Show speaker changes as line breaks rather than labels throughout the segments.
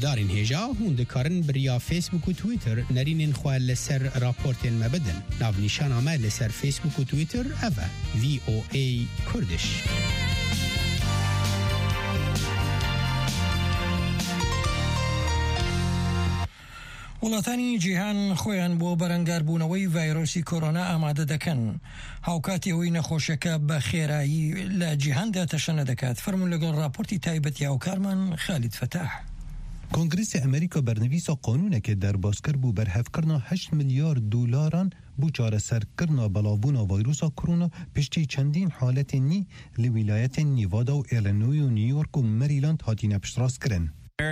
هوادارین هجا هون دکارن بریا فیسبوک و تویتر نرینین خواه لسر راپورتین مبدن ناو نیشان آمه لسر فیسبوک و تویتر اوه VOA کردش.
وڵاتانی جیهان خۆیان بۆ بەرەنگاربوونەوەی ڤایرۆسی کۆرۆنا ئامادە دەکەن. هاوکاتی ئەوەی نەخۆشەکە بە خێرایی لە جیهاندا تەشەنە دەکات. فەرموون لەگەڵ راپۆرتی تایبەتی هاوکارمان خالید فتاح.
کنگرس امریکا برنویسا قانونه که در بازکر بو برهفکرنا 8 میلیارد دلاران بو چارەسەرکردنا بەڵاوبوونا ڤایرۆسا کۆرۆنا پشتی چەندین حالەتی نی لە ویلایەتە نیڤادا و ئیلینۆی و نیویۆرک و مەریلاند هاتینە پشتڕاستکردن.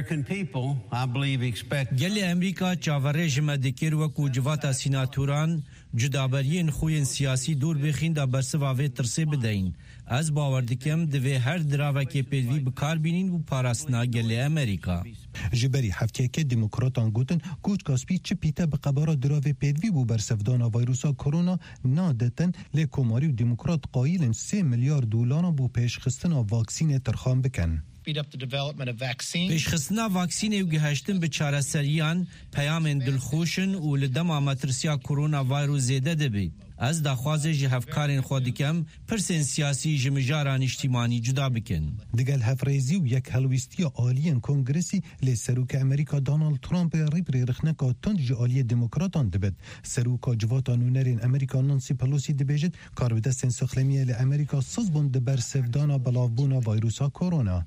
گەلی ئەمریکا چاوەڕێژمە دەکرد وەکو جڤاتە سیناتوران جودابەریین خوێن سیاسی دوور بخیندا بەرسڤاوێ ترسێ بدەین. ئەس باوەڕ دەکەم دەوێ هەر دراوەکێ پێوی بکاربینین و پاراستنا گەلی ئەمریکا.
ji berî hefteyekê demokratan gotin koçka spî çi pîte bi qebara diravê pêdivî bû bersevdana vîrusa korona nadetin lê komarî û demokrat qayîlin 3 milyar dolaran bû pêşxistina vaksînê tirxan bikin.
پێشخستنا ڤاکسینê û gihiştin bi çareseriyan peyamên dilxweşin û li dema metirsiya korona vîrus zêde dibî. Ez daxwazê ji hevkarên xwe dikem pirsên siyasî ji mijaran îjtîmanî cuda bikin.
Digel hevrêzî û yekhelwîstiya aliyên kongresî lê Serokê Amerîka Donald Trumpê rîbirê rixneka tund ji aliyê demokratan dibet. Seroka civata nûnerên Amerîka Nancy Pelosi dibêjit karvidestên sixlemiyê li Amerîka siz bûn di ber sevdana belavbûna vîrusa korona.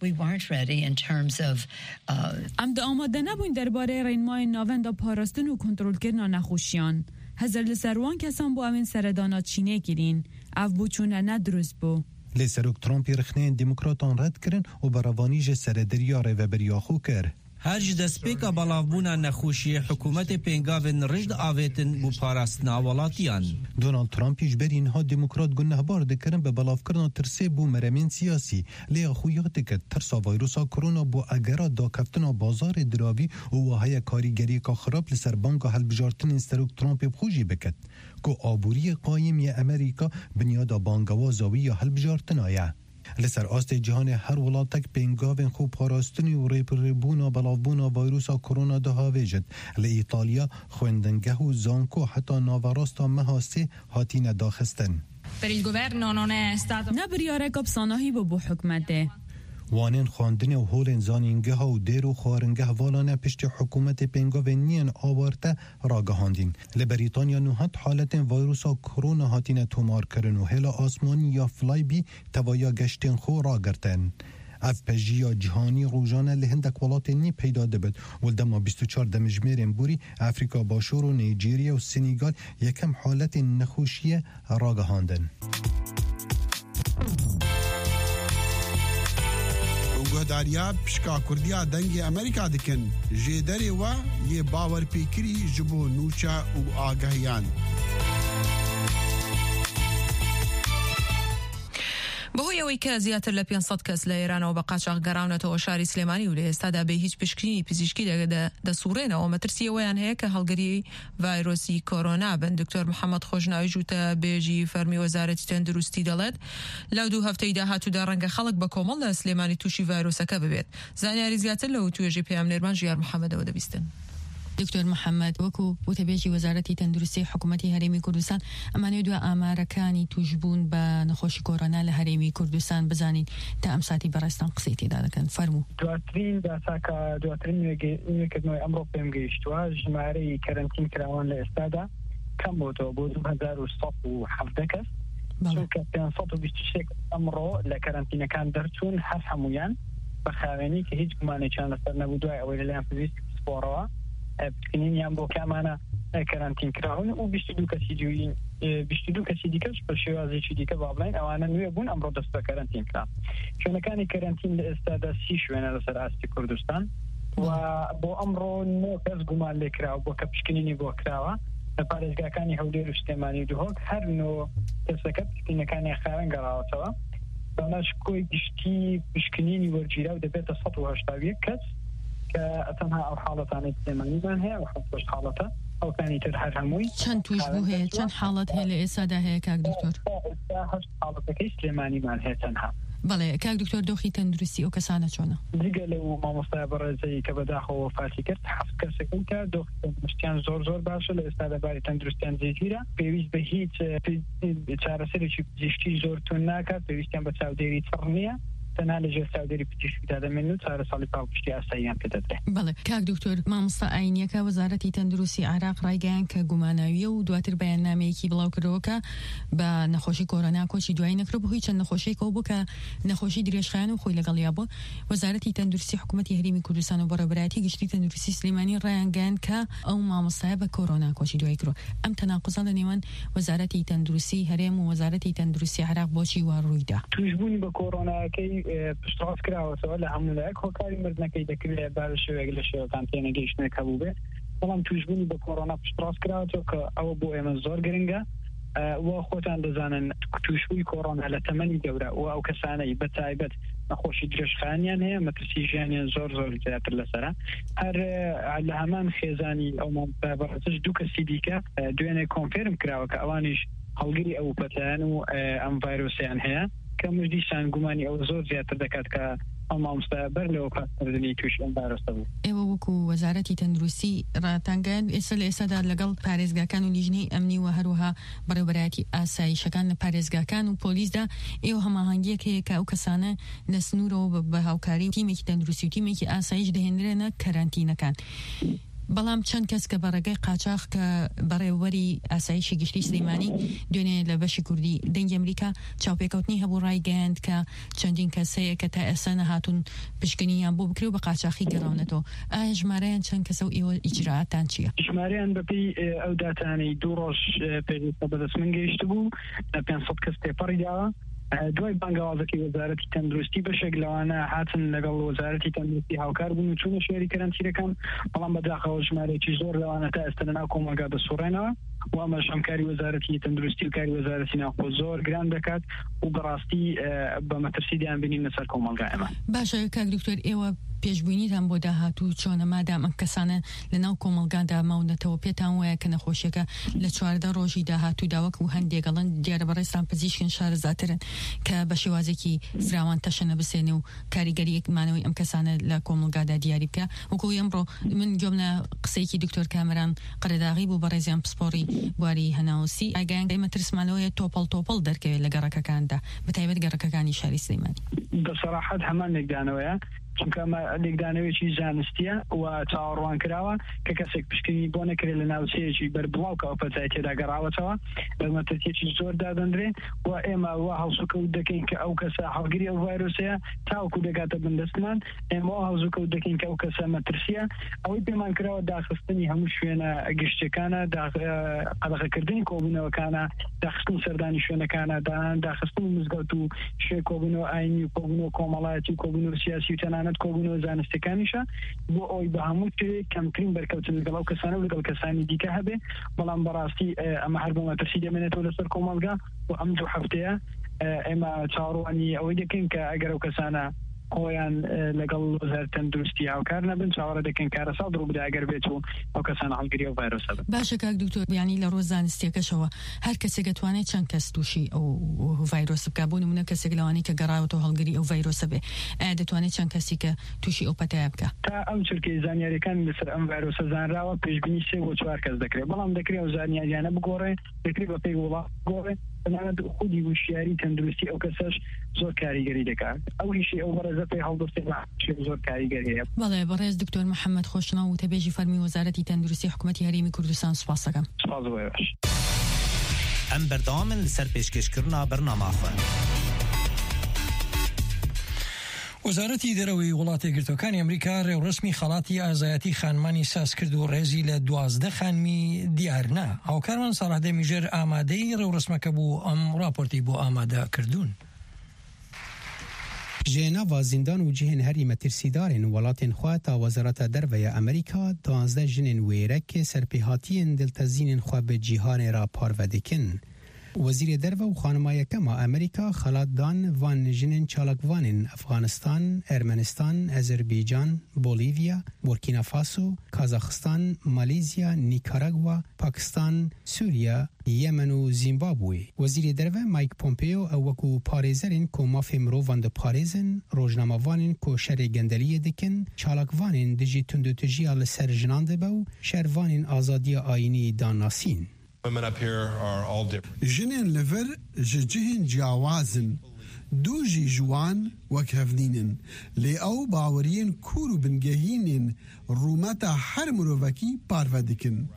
Em di amade nebûn derbarê rênmayên navenda parastin û kontrolkirina nexweşiyan. Hezir li ser wan kesan bû em ên seredana Çînê kirîn. Ev bûçûne ne durust bû.
Lê Serok Trumpê rixneyên demokratan red kirin û berevanî ji serederiya rêveberiya xwe kir.
Her ji destpêka belavbûna nexweşiyê hikûmetê pêngavên rijd avêtin bû parastina welatiyan.
Donald Trump ji berî niha demokrat gunehbar dikirin bi belavkirina tirsê bû meremên siyasî. Lê xuya dike tirsa vîrusa korona bû egera dakeftina bazarê diravî û waheye karîgeriyeka xirab li ser banka helbijartinên Serok Trumpê xwe jî biket. Ku aboriyê qayîm yê Amerîka binyada bangewaza wî ya helbijartina ye. Li ser astê cihanê her welatek pêngavên xwe parastinî û rêpirêbûna belavbûna vîrusa korona dihêvêjin. Li İtalya xwendingeh û zanko heta naverasta meha sê hatîne daxistin.
Ne biryareka psanahî bû bû hikûmetê.
Wanên xwandinê û holên zanîngeha û dêr û xwaringeh valane piştî hikûmetê pêngavên niyên awarte ragihandîn. Li Brîtanya nuhat haletên vîrusa korona hatine tomarkirin û hêla asmanî ya Flyby tevaya geştên xwe ragirtin. Ev pejiya cîhanî rojane li hindek welatên nî peyda dibit û li dema 24 demijmêrên borî Afrika Başûr û Nîjerya û Senegal yekem haletên nexweşiyê ragihandin.
گهداریا پشکا کردیا دنگی امریکا دکن جدری و یه باور پیکری جبو نوچا و آگاهیان.
بەهۆی ئەوەی کە زیاتر لە 500 کەس لە ئێرانەوە بە قاچاق گەڕاونەتەوە شاری سلێمانی و لە ئێستادا بێ هیچ پشکنی پزیشکی دەسوڕێنەوە مەترسیەوەیان هەیە کە هەڵگەری ڤایرۆسی کۆرۆنا بن. دکتۆر محەممەد خۆشناوی ژووتە بێژی فەرمی وەزارەتی تەندروستی دەڵێت لەو دوو هەفتەی داهاتوودا ڕەنگە خەڵک بە کۆمەڵ لە سلێمانی تووشی ڤایرۆسەکە ببێت. زانیاری زیاتر لەو توێژی پێامنێرمان ژیار محەممەدەوە دەبیستن.
دکتۆر محەممەد وەکو وتەبێژی وەزارەتی تەندروستی حکوومەتی هەرێمی کوردستان ئەمانەیە دوای ئامارەکانی توشبوون بە نەخۆشی کۆرۆنا لە هەرێمی کوردستان بزانین تا ئەم ساتی بەڕێستان قسەی تێدا دەکەن. فەرموو.
دواترین داساکە دواترین نوێکردنەوەی ئەمڕۆ پێم گەیشتووە ژمارەی کەرەنتین کراوان لە ئێستادا کەم بۆتەوە بۆ 2170 کەس چونکە 526 ئەمڕۆ لە کەرەنتینەکان دەرچوون هەر هەمویان بە خاوێنی کە هیچ گومانێکیان لەسەر نەبوو دوای ئەوەی لەلایەن پزیشک سپۆڕەوە بکنینیان بۆ کامانە کەرانتین کراون و 22 کەسی دیکەش بە شێوازێکی دیکە بابڵین ئەوانە نوێ بوون ئەمڕۆ دەست بە کەرانتین کرا. شوێنەکانی کەرانتین لە ئێستادا 30 شوێنە لەسەر ئاستی کوردستان و بۆ ئەمڕۆ 9 کەس گومان لێکراوە بۆ کە پشکنینی بۆ کراوە لە پارێزگاکانی هەولێر و سلێمانی دوهۆک هەر 9 کەسەکە پشکنینەکانی خاوێن گەڕاوەتەوە. داناش کۆی گشتی پشکنینی وەرگیرا و دەبێتە 181 کەس تەنها ئەو حاڵەتانەی سلێمانیمان هەیە و 7 حاڵەتە ئەوکانی تر هەر هەمووی
چەند توشبوو هەیە چەند حاڵەت هەیە لە ئێستادا هەیە کاک دکتۆر؟
8 حاڵەتەکەی سلێمانیمان هەیە تەنها
بله کاک دکتۆر دۆخی تەندروستی ئەو کەسانە چۆنە
دیگە لەو مامۆستای بەڕێزەی کە بەداخەوە وفاتی کرد 7 کەسێکم کە دۆخی تەندروستیان زۆر باشە لە ئێستا دەباری تەندروستیان جێگیرە پێویست بە هیچ چارەسەرێکی پزیشکی زۆر تون ناکات پێویستیان بە چاودێری چڕ نییە تەنها لەژێر چاودێری پزیشکیدا دەمێنن و چارەساڵی پاڵپشتی ئاساییان پێ دەدرێت.
بەڵێ کاک دکتۆر مامۆستا ئاینیەکە وەزارەتی تەندروستی عێراق ڕایگەیان کە گوماناویە و دواتر بەیاننامەیەکی بڵاو کردەوە بە نەخۆشی کۆرۆنا کۆچی دوای نەکرێ بەهۆی چەند نەخۆشیێکەوە بوو کە نەخۆشی درێژخایەن و خۆی لەگەڵیا بوو. وەزارەتی تەندروستی حکوومەتی هەرێمی کوردستان و بەڕێوەبەرایەتی گشتی تەندروستی سلێمانی ڕایانگەیاند کە ئەو مامۆستایە بە کۆرۆنا کۆچی دوای کرۆ. ئەم تەناقوزە لە نێوان وەزارەتی تەندروستی هەرێم و وەزارەتی تەندروستی عێراق بۆچی وا ڕوویدا؟
توشبوونی بە کۆرۆناکەی پشتڕاست کراوەتەوە لە هەموو لایەک هۆکاری مردنەکەی دەکرێت بە شێوەیەک لە شێوەکان تێنەگەیشتنێک هەبوو بێ بەڵام توشبوونی بە کۆرۆنا پشتڕاست کراوەتەوە کە ئەوە بۆ ئێمە زۆر گرنگە و خۆتان دەزانن توشبووی کۆرۆنا لە تەمەنی گەورە و ئەو کەسانەی بە تایبەت نەخۆشی درێژخایەنیان هەیە مەترسی ژیانیان زۆر زیاتر لەسەرە هەر لە هەمان خێزانی ئەو بەڕێزش دوو کەسی دیکە دوێنێ کۆنفێرم کراوە کە ئەوانیش هەڵگری ئەو پەتیان و ئەم ڤایرۆسیان هەیە کە مژدیشان گومانی ئەو زۆر زیاتر دەکات کە ئەو مامۆستا بەر لەوە پاسکردنی تووشی ئەم ڤایرۆسە بوو.
ئێوە وەکو وەزارەتی تەندروستی ڕاتانگەیان ئێستا لە ئێستادا لەگەڵ پارێزگاکان و لیژنەی ئەمنی و هەروەها بەڕێوەبەرایەتی ئاسایشەکان لە پارێزگاکان و پۆلیسدا ئێوە هەماهەنگیەک هەیە کە ئەو کەسانە لە سنوورەوە بە هاوکاری تیمێکی تەندروستی و تیمێکی ئاسایش دەهێنرێنە کەرانتینەکان. بەڵام چەند کەس کە بەڕێگەی قاچاق کە بەڕێوەری ئاسایشی گشتی سلێمانی دوێنێ لە بەشی کوردی دەنگی ئەمریکا چاوپێکەوتنی هەبوو ڕایگەیاند کە چەندین کەسەیە کە تا ئێستا نەهاتوون پشکنیان بۆ بکرێ و بە قاچاقی گەڕاونەتەوە. ئایا ژمارەیان چەند کەسە و ئێوە ئیجراعاتان چییە؟
ژمارەیان بەپێی ئەو داتانەی 2 ڕۆژ پێویستە بەدەست من گەیشت بوو لە 500 کەس تێپەڕی داوە دوای بانگاوازەکەی وەزارەتی تەندروستی بەشێک لەوانە هاتن لەگەڵ وەزارەتی تەندروستی هاوکار بوون و چوونە شوێری کەرانتینەکان بەڵام بەداخەوە ژمارەیەکی زۆر لەوانە تا ئێستا لەناو کۆمەلگا دەسوڕێنەوە و ئەمەش هەمکاری وەزارەتی تەندروستی و کاری وەزارەتی ناوخۆ زۆر گران دەکات و بەڕاستی بە مەترسی دەیان بینین لەسەر کۆمەلگا ئێمە.
باشە کاک دکتۆر ئێوە پێشبوونیتان بۆ داهاتوو چۆنە مادام ئەم کەسانە لەناو کۆمەلگادا ماونەتەوە پێتان وایە کە نەخۆشیەکە لە 14 ڕۆژی داهاتوو داوەک و هەندێکەڵەن دیارە بەڕێستان پزیشکن شارەزاترن کە بە شێوازێکی فراوان تەشەنە بسێنێ و کاریگەریەکمانەوەی ئەم کەسانە لە کۆمەلگادا دیاری بکە. وەکو ئەمڕۆ من گۆمنە قسەیەکی دکتۆر کامران قەرەداغی بوو بەڕێزیان پسپۆڕی بواری هەناوسی ئاگایان ئێمە ترسمانەوەیە تۆپڵ دەرکەوێت لە گەڕەکەکاندا بەتایبەت گەڕەکەکانی شاری سلێمانی.
بەسەراحەت هەمان لێکدانەوەیە چونکە لێکدانەوەیکی زانستیە و چاوەڕوان کراوە کە کەسێک پشکنی بۆ نەکرێت لە ناوچەیەکی بەربڵاو کە ئەو پەتای تێدا گەڕاوەتەوە بە مەترسیەکی زۆر دادەندرێ و ئێمە وا هەڵسوکەوت دەکەین کە ئەو کەسە هەڵگری ئەو ڤایرۆسەیە تاوەکو دەگاتە بندەستمان ئێمە وا هەڵسوکەوت دەکەین کە ئەو کەسە مەترسیە ئەوەی پێمان کراوە داخستنی هەموو شوێنە گشتەکانە قەدەغەکردنی کۆبوونەوەکانە داخستن سەردانی شوێنەکانە داخستن مزگەوت و شوێ کۆبوونەوە ئاینی و کۆبوونەوە کۆمەڵایەتی و کۆبوونەوە سیاسی و تەنانەت کۆبوونەوە زانستیەکانیشە بۆ ئەوی بە هەموو شوێک کەمترین بەرکەوتن لەگەڵ ئەو کەسانە و لەگەڵ کەسانی دیکە هەبێ بەڵام بەڕاستی ئەمە هەر بۆ مەترسی دەمێنێتەوە لەسەر کۆمەلگا و ئەم 2 هەفتەیە ئێمە چاوەڕوانی ئەوەی دەکەین کە ئەگەر ئەو کەسانە خۆیان لەگەڵ وەزارەتی تەندروستی هاوکار نەبن چاوەڕێ دەکەن کارەساڵ دڕوو بدە ئەگەر بێت و ئەو کەسانە هەڵگری ئەو ڤایرۆسە بن.
باشە کاک دکتۆر بیانی لە ڕۆژ زانستیەکەشەوە هەر کەسێک دەتوانێت چەند کەس تووشی ئەو ڤایرۆسە بکە بۆ نمونە کەسێک لەوانی کە گەڕاوەتەوە هەڵگری ئەو ڤایرۆسە بێ ئایا دەتوانێت چەند کەسی کە تووشی ئەو پەتایە بکە؟
تا ئەم چرکەی زانیاریەکان لەسەر ئەم ڤایرۆسە زانراوە پێشبینی 3 بۆ 4 کەس دەکرێت بەڵام دەکرێت ئەو زانیاریانە بگۆڕێ دەکرێت بە پێی وڵات بگۆڕێ تەنانەت خودی وشیاری تەندروستی ئەو کەسەش زۆر کاریگەری دەکات ئەو هیچی ئەو بەڕێزە پێی هەڵدەستێت زۆر کاریگەری هەیە.
بەڵێ بەڕێز دکتۆر محەممەد خۆشناو و تەبێژی فەرمی وەزارەتی تەندروستی حکوومەتی هەرێمی کوردستان سوپاس دەکەم.
سوپاس بۆ باش.
ئەم بەردەوامن لەسەر پێشکەشکردنا بەرنامەخۆ.
وەزارەتی دەرەوەی وڵاتی گرتوەکانی ئەمریکا ڕێوڕسمی خەڵاتی ئازایەتی خانمانی ساز کرد و ڕێزی لە 12 خانمی دیارنا. هاوکارمان ساڵح دەمیژێر ئامادەی ڕێوڕسمەکە بوو ئەم راپۆرتی بۆ ئامادە کردوون.
جێناوا زیندان و جهên herî metirsîdarên welatên xwe ta Wezareta Derve ya Amerîka 12 jinên wêrek serpêhatiyên diltezînên xwe bi cîhanê re parve dikin. وزیر درو و خانمای کما امریکا خلات دان وان جنین چالکوانین افغانستان، ارمنستان، آذربایجان، بولیویا، بورکینافاسو، کازاخستان، مالزیا، نیکاراگوا، پاکستان، سوریا، یمن و زیمبابوی. وزیر درو مایک پومپیو او وکو پاریزرین کو مافی مرووان د پاریزن روزنامه‌وانین کو شر گندلی دکن چالکوانین دجی تندوتجی ال سر جنان دبو شروانین آزادی آینی داناسین.
جنين لفر جهن جاوازن دوجي جوان وكهفنين لي او باورين كورو بنجهين رومتا هر مروفكي پارودكن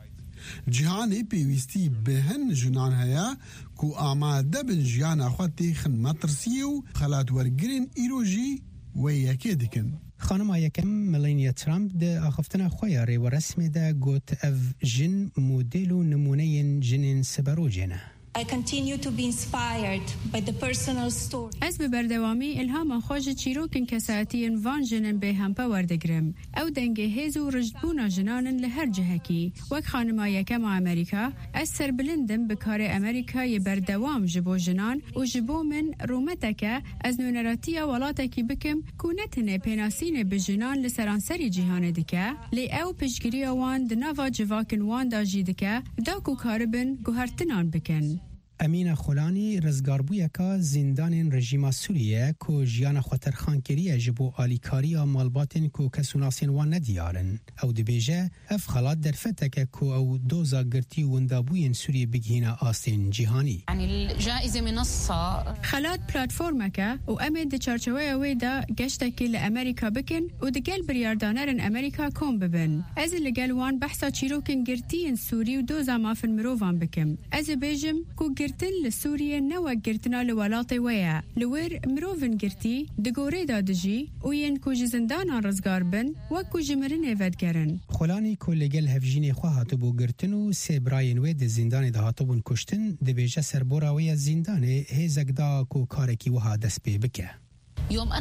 جهان بيوستي بهن جنان هيا كو آماده بن جيانا خواتي خدمت رسيو خلات ورگرين ايروجي ويكي دكن.
خانم یکم ملانیا ترامپ ده آخفتن خویاری و رسمی ده گوت اف جن مدل و نمونه جنین سبروجنه.
I continue to be inspired by the personal story.
از به بردوامی الهام خوش چیروکن کساتین وان جنن به هم پاوردگرم او دنگه هزو رجبونا جنانن لهر جهکی وک خانما یکم امریکا از سر بلندم بکار امریکا ی بردوام جبو جنان و جبو من رومتکه از نونراتی ولاتکی بکم کونتنه پیناسین بجنان لسرانسری جهان دکه لی او پشگیری وان دناوا جواکن وان دا جیدکه داکو کاربن گوهرتنان بکن.
امین خولانی رزگاربویه که زندان رژیم سوریه که جیان خطر خانکریه جبو آلیکاری مالباتن که کسوناسین وان ندیارن او دبیجه اف خلات در فتکه که او دوزا گرتی وندابوین سوریه بگهینا آستین جیهانی
يعني الجائزة منصة
خلات پلاتفورمه که و امید چارچوه ویدا گشتکی لأمریکا بکن و دگل بریاردانرن امریکا کم ببن از لگل وان بحثا چیروکن گرتین سوری و دوزا مافن مروفان بکم از بیجم که گرتن لسوريا نوا گرتنا لولاطي ويا لور مروفن گرتي دگوري دادجي وين كوج زندان رزگار بن وكو جمرن ايفدگرن
خولاني كولگل هفجين خواهاتو بو گرتنو سيبراين ويد زندان دهاتو بن كشتن دبيجه سربورا ويا زندان هيزگدا كو كاركي وها دس بي بكه
يوم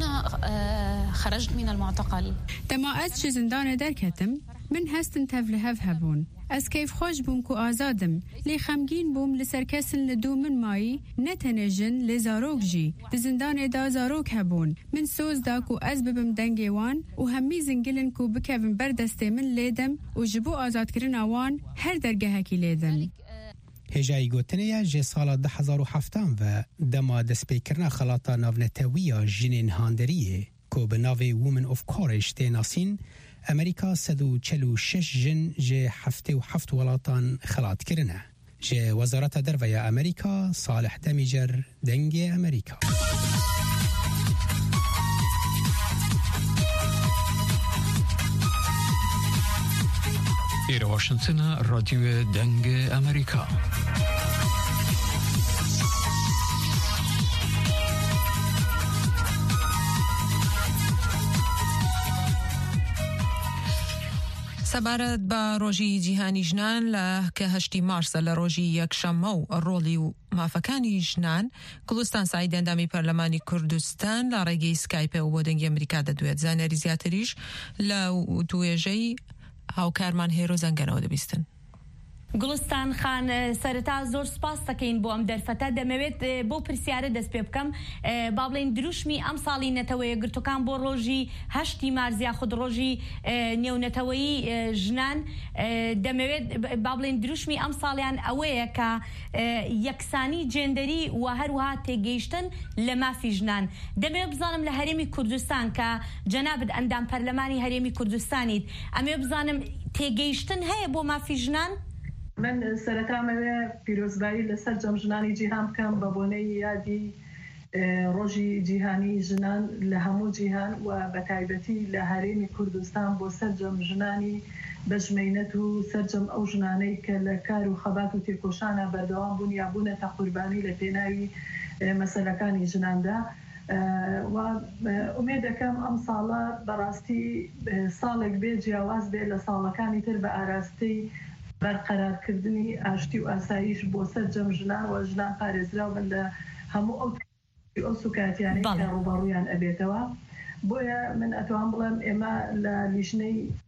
أنا خرجت من المعتقل
تما از زندان دركتم من هستن تفلهف هبون از کیف خوش بوم کو آزادم لی خمگین بوم لسرکسن لدو من مایی نتنجن لزاروک جی دزندان دا زاروک هبون من سوز دا کو از ببم دنگی وان و همی زنگلن کو بکوین بردسته من لیدم و جبو آزاد کرن آوان هر درگه هکی لیدم.
هجای گوتنه جه سال 2007 و دما دسپیکرنا خلاطا ناونتویا جنین هاندریه کو به ناوی وومن اوف کورش تیناسین امریکا 146 جن جه 77 ولاتان خلات کرنه. جه وزارت دروی امریکا صالح دمیجر دنگ امریکا.
ایره واشنطن رادیو دنگ امریکا.
سەبارەت بە ڕۆژی جیهانی ژنان لە کە 8 مارسە لە ڕۆژی یەکشەممە و ڕۆڵی و مافەکانی ژنان گوڵستان سعید ئەندامی پەرلەمانی کوردستان لە ڕێگەی سکایپەوە بۆ دەنگی ئەمریکا دەدوێت زانیاری زیاتریش لە توێژەی هاوکارمان هێرۆ زەنگەنەوە دەبیستن.
گوڵستان خان سەرەتا زۆر سپاس دەکەین بۆ ئەم دەرفەتە دەمەوێت بۆ پرسیارە دەست پێ بکەم با بڵێن دروشمی ئەم ساڵی نەتەوەیە گرتوەکان بۆ ڕۆژی 8 مارس یاخود ڕۆژی نێونەتەوەیی ژنان دەمەوێت با بڵێن دروشمی ئەم ساڵیان ئەوەیە کە یەکسانی جێندەری و هەروەها تێگەیشتن لە مافی ژنان دەمەوێت بزانم لە هەرێمی کوردستان کە جەنابەت ئەندام پەرلەمانی هەرێمی کوردستانیت ئەمەوێت بزانم تێگەیشتن هەیە بۆ مافی ژنان؟
من سەرەتامەوێ پیرۆزبایی لەسەر جەمژنانی جیهان بکەم بە بۆنەی یادی ڕۆژی جیهانی ژنان لە هەموو جیهان و بە تایبەتی لە هەرێمی کوردستان بۆ سەرجەم ژنانی بەژمەینەت و سەرجەم ئەو ژنانەی کە لە کار و خەبات و تێکۆشانە بەردەوام بوون یا بوونەتە قوربانی لە پێناوی مەسەلەکانی ژناندا و ئومێد دەکەم ئەم ساڵە بەڕاستی ساڵێک بێ جیاواز بێ لە ساڵەکانی تر بە ئاراستەی بەرقەرارکردنی ئاشتی و ئاسایش بۆ سەرجەم ژنان و ژنان پارێزراو بن لە هەموو ئەو سوکاتیانەی کە ڕوبەڕوویان ئەبێتەوە بۆیە من ئەتوان بڵێم ئێمە لە لیژنەی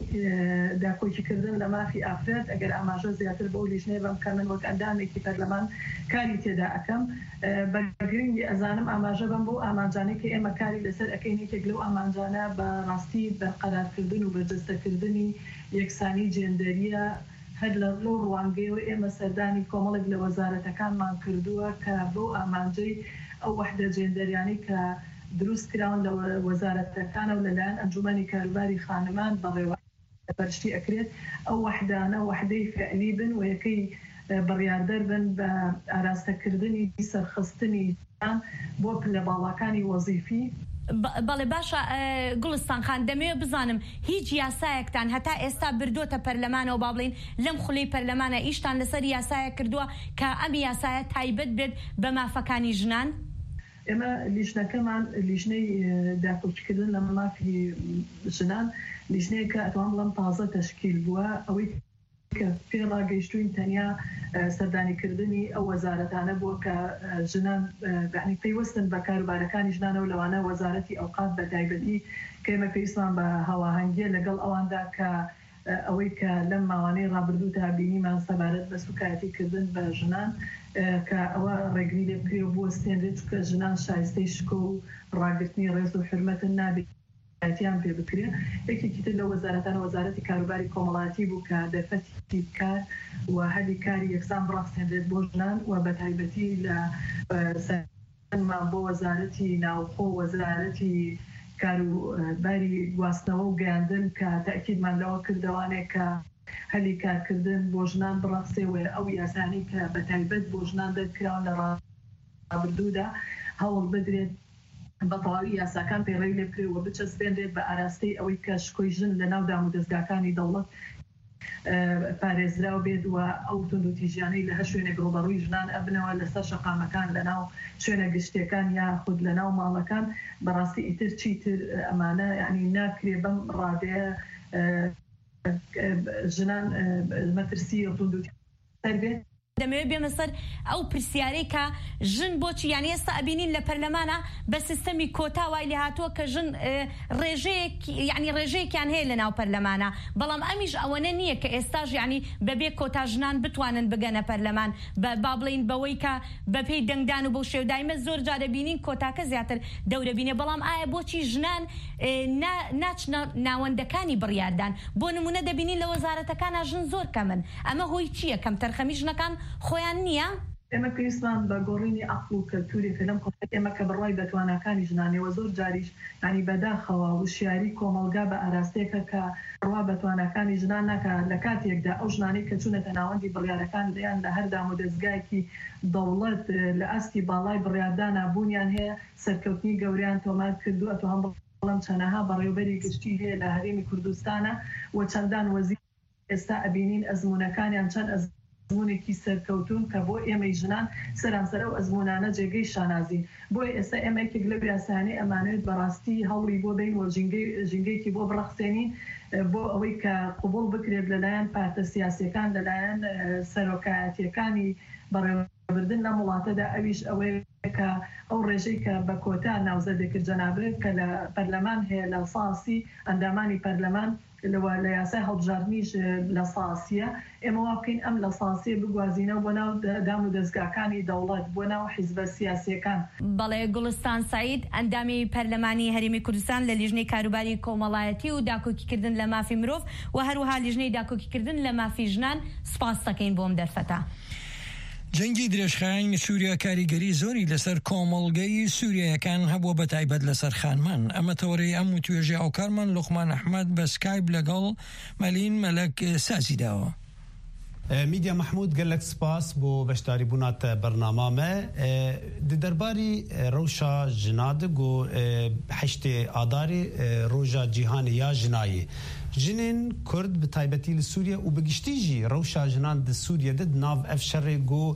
داکۆکیکردن لە مافی ئافرەت ئەگەر ئاماژە زیاتر بەو لیژنەیە بەم کە من وەک ئەندامێکی پەرلەمان کاری تێدا ئەەکەم بە گرنگی ئەزانم ئاماژە بم بۆ ئامانجانەی کە ئێمە کاری لەسەر ئەەکەین یەکێک لەو ئامانجانە بە ڕاستی بەرقەرارکردن و بەرجەستەکردنی یەکسانی جێندەریە هەر لە ڕوانگەیەوە ئێمە سەردانی کۆمەڵێک لە وەزارەتەکانمان کردووە کە بۆ ئامانجەی ئەو وەحدە جێندەریانی کە دروست کراون لە وەزارەتەکانە و لەلایەن ئەنجومەنی کاروباری خانمان بەڕێوە بەرشتی ئەکرێت ئەو وەحدانە وەحدەی فعلی بن و یەکەی بڕیاردەر بن بە ئاراستەکردنی سەرخستنی بۆ پلە باڵەکانی وەزیفی.
بەڵێ باشە گوڵستان خان دەمەوێت بزانم هیچ یاسایەکتان هەتا ئێستا بردوۆتە پەرلەمانەوە با بڵین لەم خولەی پەرلەمانە ئیشتان لەسەر یاسایە کردووە کە ئەم یاسایە تایبەت بێت بە مافەکانی ژنان؟
ئێمە لیژنەکەمان لیژنەی داکۆچکردن لە مافی ژنان لیژنەیە کە ئەتوان بڵم تازە تەشکیل بووە ئەوەی کە پێ ڕاگەیشتوین تەنیا سەردانیکردنی ئەو وەزارەتانە بووە کە ژنان پەیوەستن بە کاروبارەکانی ژنانە و لەوانە وەزارەتی ئەوقات بە تایبەتی کە ئێمە پێویستمان بە هاواهەنگیە لەگەڵ ئەواندا کە ئەوەی کە لەم ماوانەی ڕابردوو تا بینیمان سەبارەت بە سوکایەتیکردن بە ژنان کە ئەوە ڕێگری لێ بکرێ و بۆ ستێنرێت کە ژنان شایستەی شکۆ و ڕاگررتنی ڕێز و حرمەتن نابێت یان پێ بکرێ یەکێکی تر لە وەزارەتانە وەزارەتی کاروباری کۆمەڵاتی بوو کە دەرفەتی کار و هەلی کاری یەکسان بڕاستێنرێت بۆ ژنان و بە تایبەتی لە سەرمان بۆ وەزارەتی ناوخۆ وەزارەتی کاروباری گواستنەوە و گەیاندن کە تاکیدمان لەوە کردوانێک کە هەلی کارکردن بۆ ژنان بڕاستێوە ئەو یاسانی کە بە تایبەت بۆ ژنان دەرکراون لە ڕابردوودا هەوڵ بدرێت بە تەواوی یاساکان پێڕەوی لێ بکرێەوە بچەسپێنرێت بە ئاراستەی ئەوەی کە شکۆی ژن لە ناو دام و دەستگاکانی دەوڵەت پارێزراو بێت و ئەو توندوتیژیانەی لە هەر شوێنێک ڕۆبەڕووی ژنان ئەبنەوە لەسەر شەقامەکان لە ناو شوێنە گشتەکان یا خود لە ناو ماڵەکان بەڕاستی ئیتر چیتر ئەمانە یعنی ناکرێ بەم ڕادەیە ژنان مەترسی توندوتی سەربێت
دەمەوێت بێمە سەر ئەو پرسیارەی کە ژن بۆچی یانی ئێستا ئەبینین لە پەرلەمانە بە سیستەمی کۆتا وای لێ هاتووە کە ژن ڕێژەیەکیان هەیە لە ناو پەرلەمانە بەڵام ئەمیش ئەوەنە نییە کە ئێستاژ ینی بەبێ کۆتا ژنان بتوانن بگەنە پەرلەمان با بڵین بەوەی کە بەپێی دەنگدان و بەو شێودایمە زۆر جا دەبینین کۆتاکە زیاتر دەورەبینێ بەڵام ئایا بۆچی ژنان ناچنە ناوەندەکانی بڕیاردان بۆ نمونە دەبینین لە وەزارەتەکانە ژن زۆر کەمن ئەمە هۆی چییە کەم تەرخەمی ژنەکان خۆیان نییە؟
ئێمە پێویستمان بە گۆڕینی عەقڵ و کەلتوری لەم قۆڵەت ئێمە کە بڕوای بەتوانەکانی ژنانەوە زۆر جاریش ینی بەداخەوە وشیاری کۆمەلگا بە ئاراستەیەکە کە ڕوا بەتوانەکانی ژنان ناکات لە کاتێکدا ئەو ژنانەی کە چوونەتە ناوەندی بڕیارەکان لەیان لە هەر دام و دەستگایەکی دەوڵەت لە ئەستی باڵای بڕیاردانا بوونیان هەیە سەرکەوتنی گەوریان تۆمار کردووە تو هەم بەڵام چەندەها بەڕێوەبەری گشتی هەیە لە هەرێمی کوردستانە و چەندان وەزیر ئێستا ئەبینین ئەزمونەکانیان چەند ئەزمونێکی سەرکەوتون کە بۆ ئێمەی ژنان سەرانسەر ئەو ئەزمونانە جێگەی شانازین بۆی ئێستا ئێمە یەکێک لەو یاسانەی ئەمانێت بەڕاستی هەوڵی بۆ بین و ژینگەیەکی بۆ بڕەخسێنین بۆ ئەوەی کە قبول بکرێت لەلایەن پارتە سیاسیەکان لەلایەن سەرۆکایەتیەکانی بەڕێوەبردن لە وڵاتەدا ئەویش ئەوەیە کە ئەو ڕێژەی کە بە کۆتا ناوزەدەکرد جەنابێت کە لە پەرلەمان هەیە لە ساسی ئەندامانی پەرلەمان لە یاسای هەڵبژاردنیش لە ساسیە ئێمە وا بکەین ئەم لە ساسیە بگوازینەوە بۆ ناو دام و دەستگاکانی دەوڵەت بۆ ناو حیزبە سیاسیەکان.
بەڵێ گوڵستان سعید ئەندامی پەرلەمانی هەرێمی کوردستان لە لیژنەی کاروباری کۆمەڵایەتی و داکۆکیکردن لە مافی مرۆڤ و هەروەها لیژنەی داکۆکیکردن لە مافی ژنان سپاس دەکەین بۆم دەرفەتە.
جەنگی درێژخایین سووریا کاریگەری زۆری لەسەر کۆمەڵگەی سووریەکان هەبووە بە تایبەت لەسەر خانمان ئەمە تەوەرەی ئەم و توێژێ ئەوکارمان لوقمان ئەحمەد بە سکایب لەگەڵ مەلین مەلەک سازی داوە.
میدیا محمود گەلک سپاس بۆ بەشداری بووناتە بەرنامامە دەرباری ڕەوشە ژنادگ و هەشتێ ئاداری ڕۆژە جیهانی یا ژنایی جنین کورد به تایبەتی لە سووریا و بەگشتیژی ڕەوشە ژنان د سووریا دد ناو ئەف شەڕێک و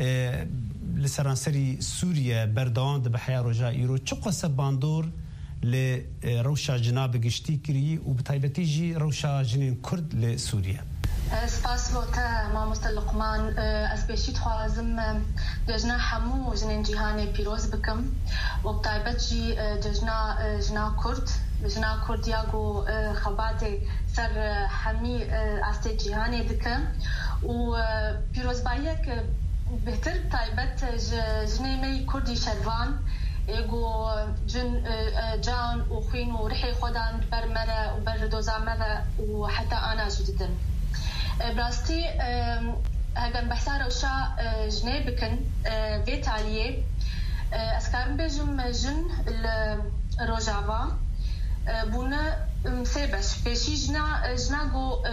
لە سەرانسەری سووریا بەردەوام دە بە حیا ڕۆژە ئیرۆ چ قەسە باندۆر لە ڕەوشە ژنا بەگشتی کردی و به تایبەتیژی ڕەوشە ژنین کورد لە سووریا.
سپاس بۆتە مامۆستا لوقمان ئەس پێشی خوازم جەژنا هەموو ژنین جیهانێ پیرۆز بکەم و بتایبەت جی جەژنا ژنا کورد جنا كردياغو خباتي سر حمي استي جهاني دكا و بيروزبايك بهتر تايبت جنيمي كردي شرفان ايغو جن جان وخين ورحي خدان برمرة وبردوزا مرة وحتى انا جددا براستي هاگم بحثا روشا جنيبكن فيتاليه اسكارم بيجم جن الروجافا بونا سيبش بيشي جناغو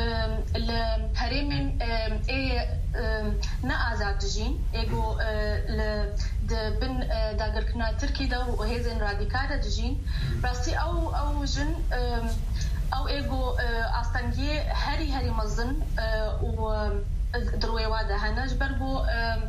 الهريمن نا آزاد جين ايغو بن داگركنا تركي دور وهيزن راديكالة جين براستي او جن او ايغو استنجي هري مزن و دروي وادا هناج بربو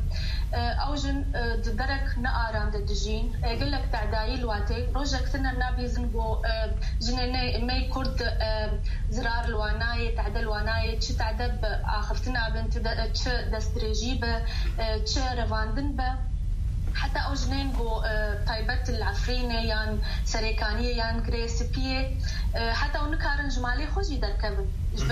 اوجن درك نارام دجين يقول لك تعداي الواتي روجا كثرنا نابيزن بو جنيني مي كرد زرار الواناي تعدل واناي تش تعدب اخرتنا بنت تش دستريجيب تش رفاندن ب حتى اوجنين بو طيبت العفرينه يان سريكانيه يان غريسبيه حتى ونكارن جمالي خوجي دركبن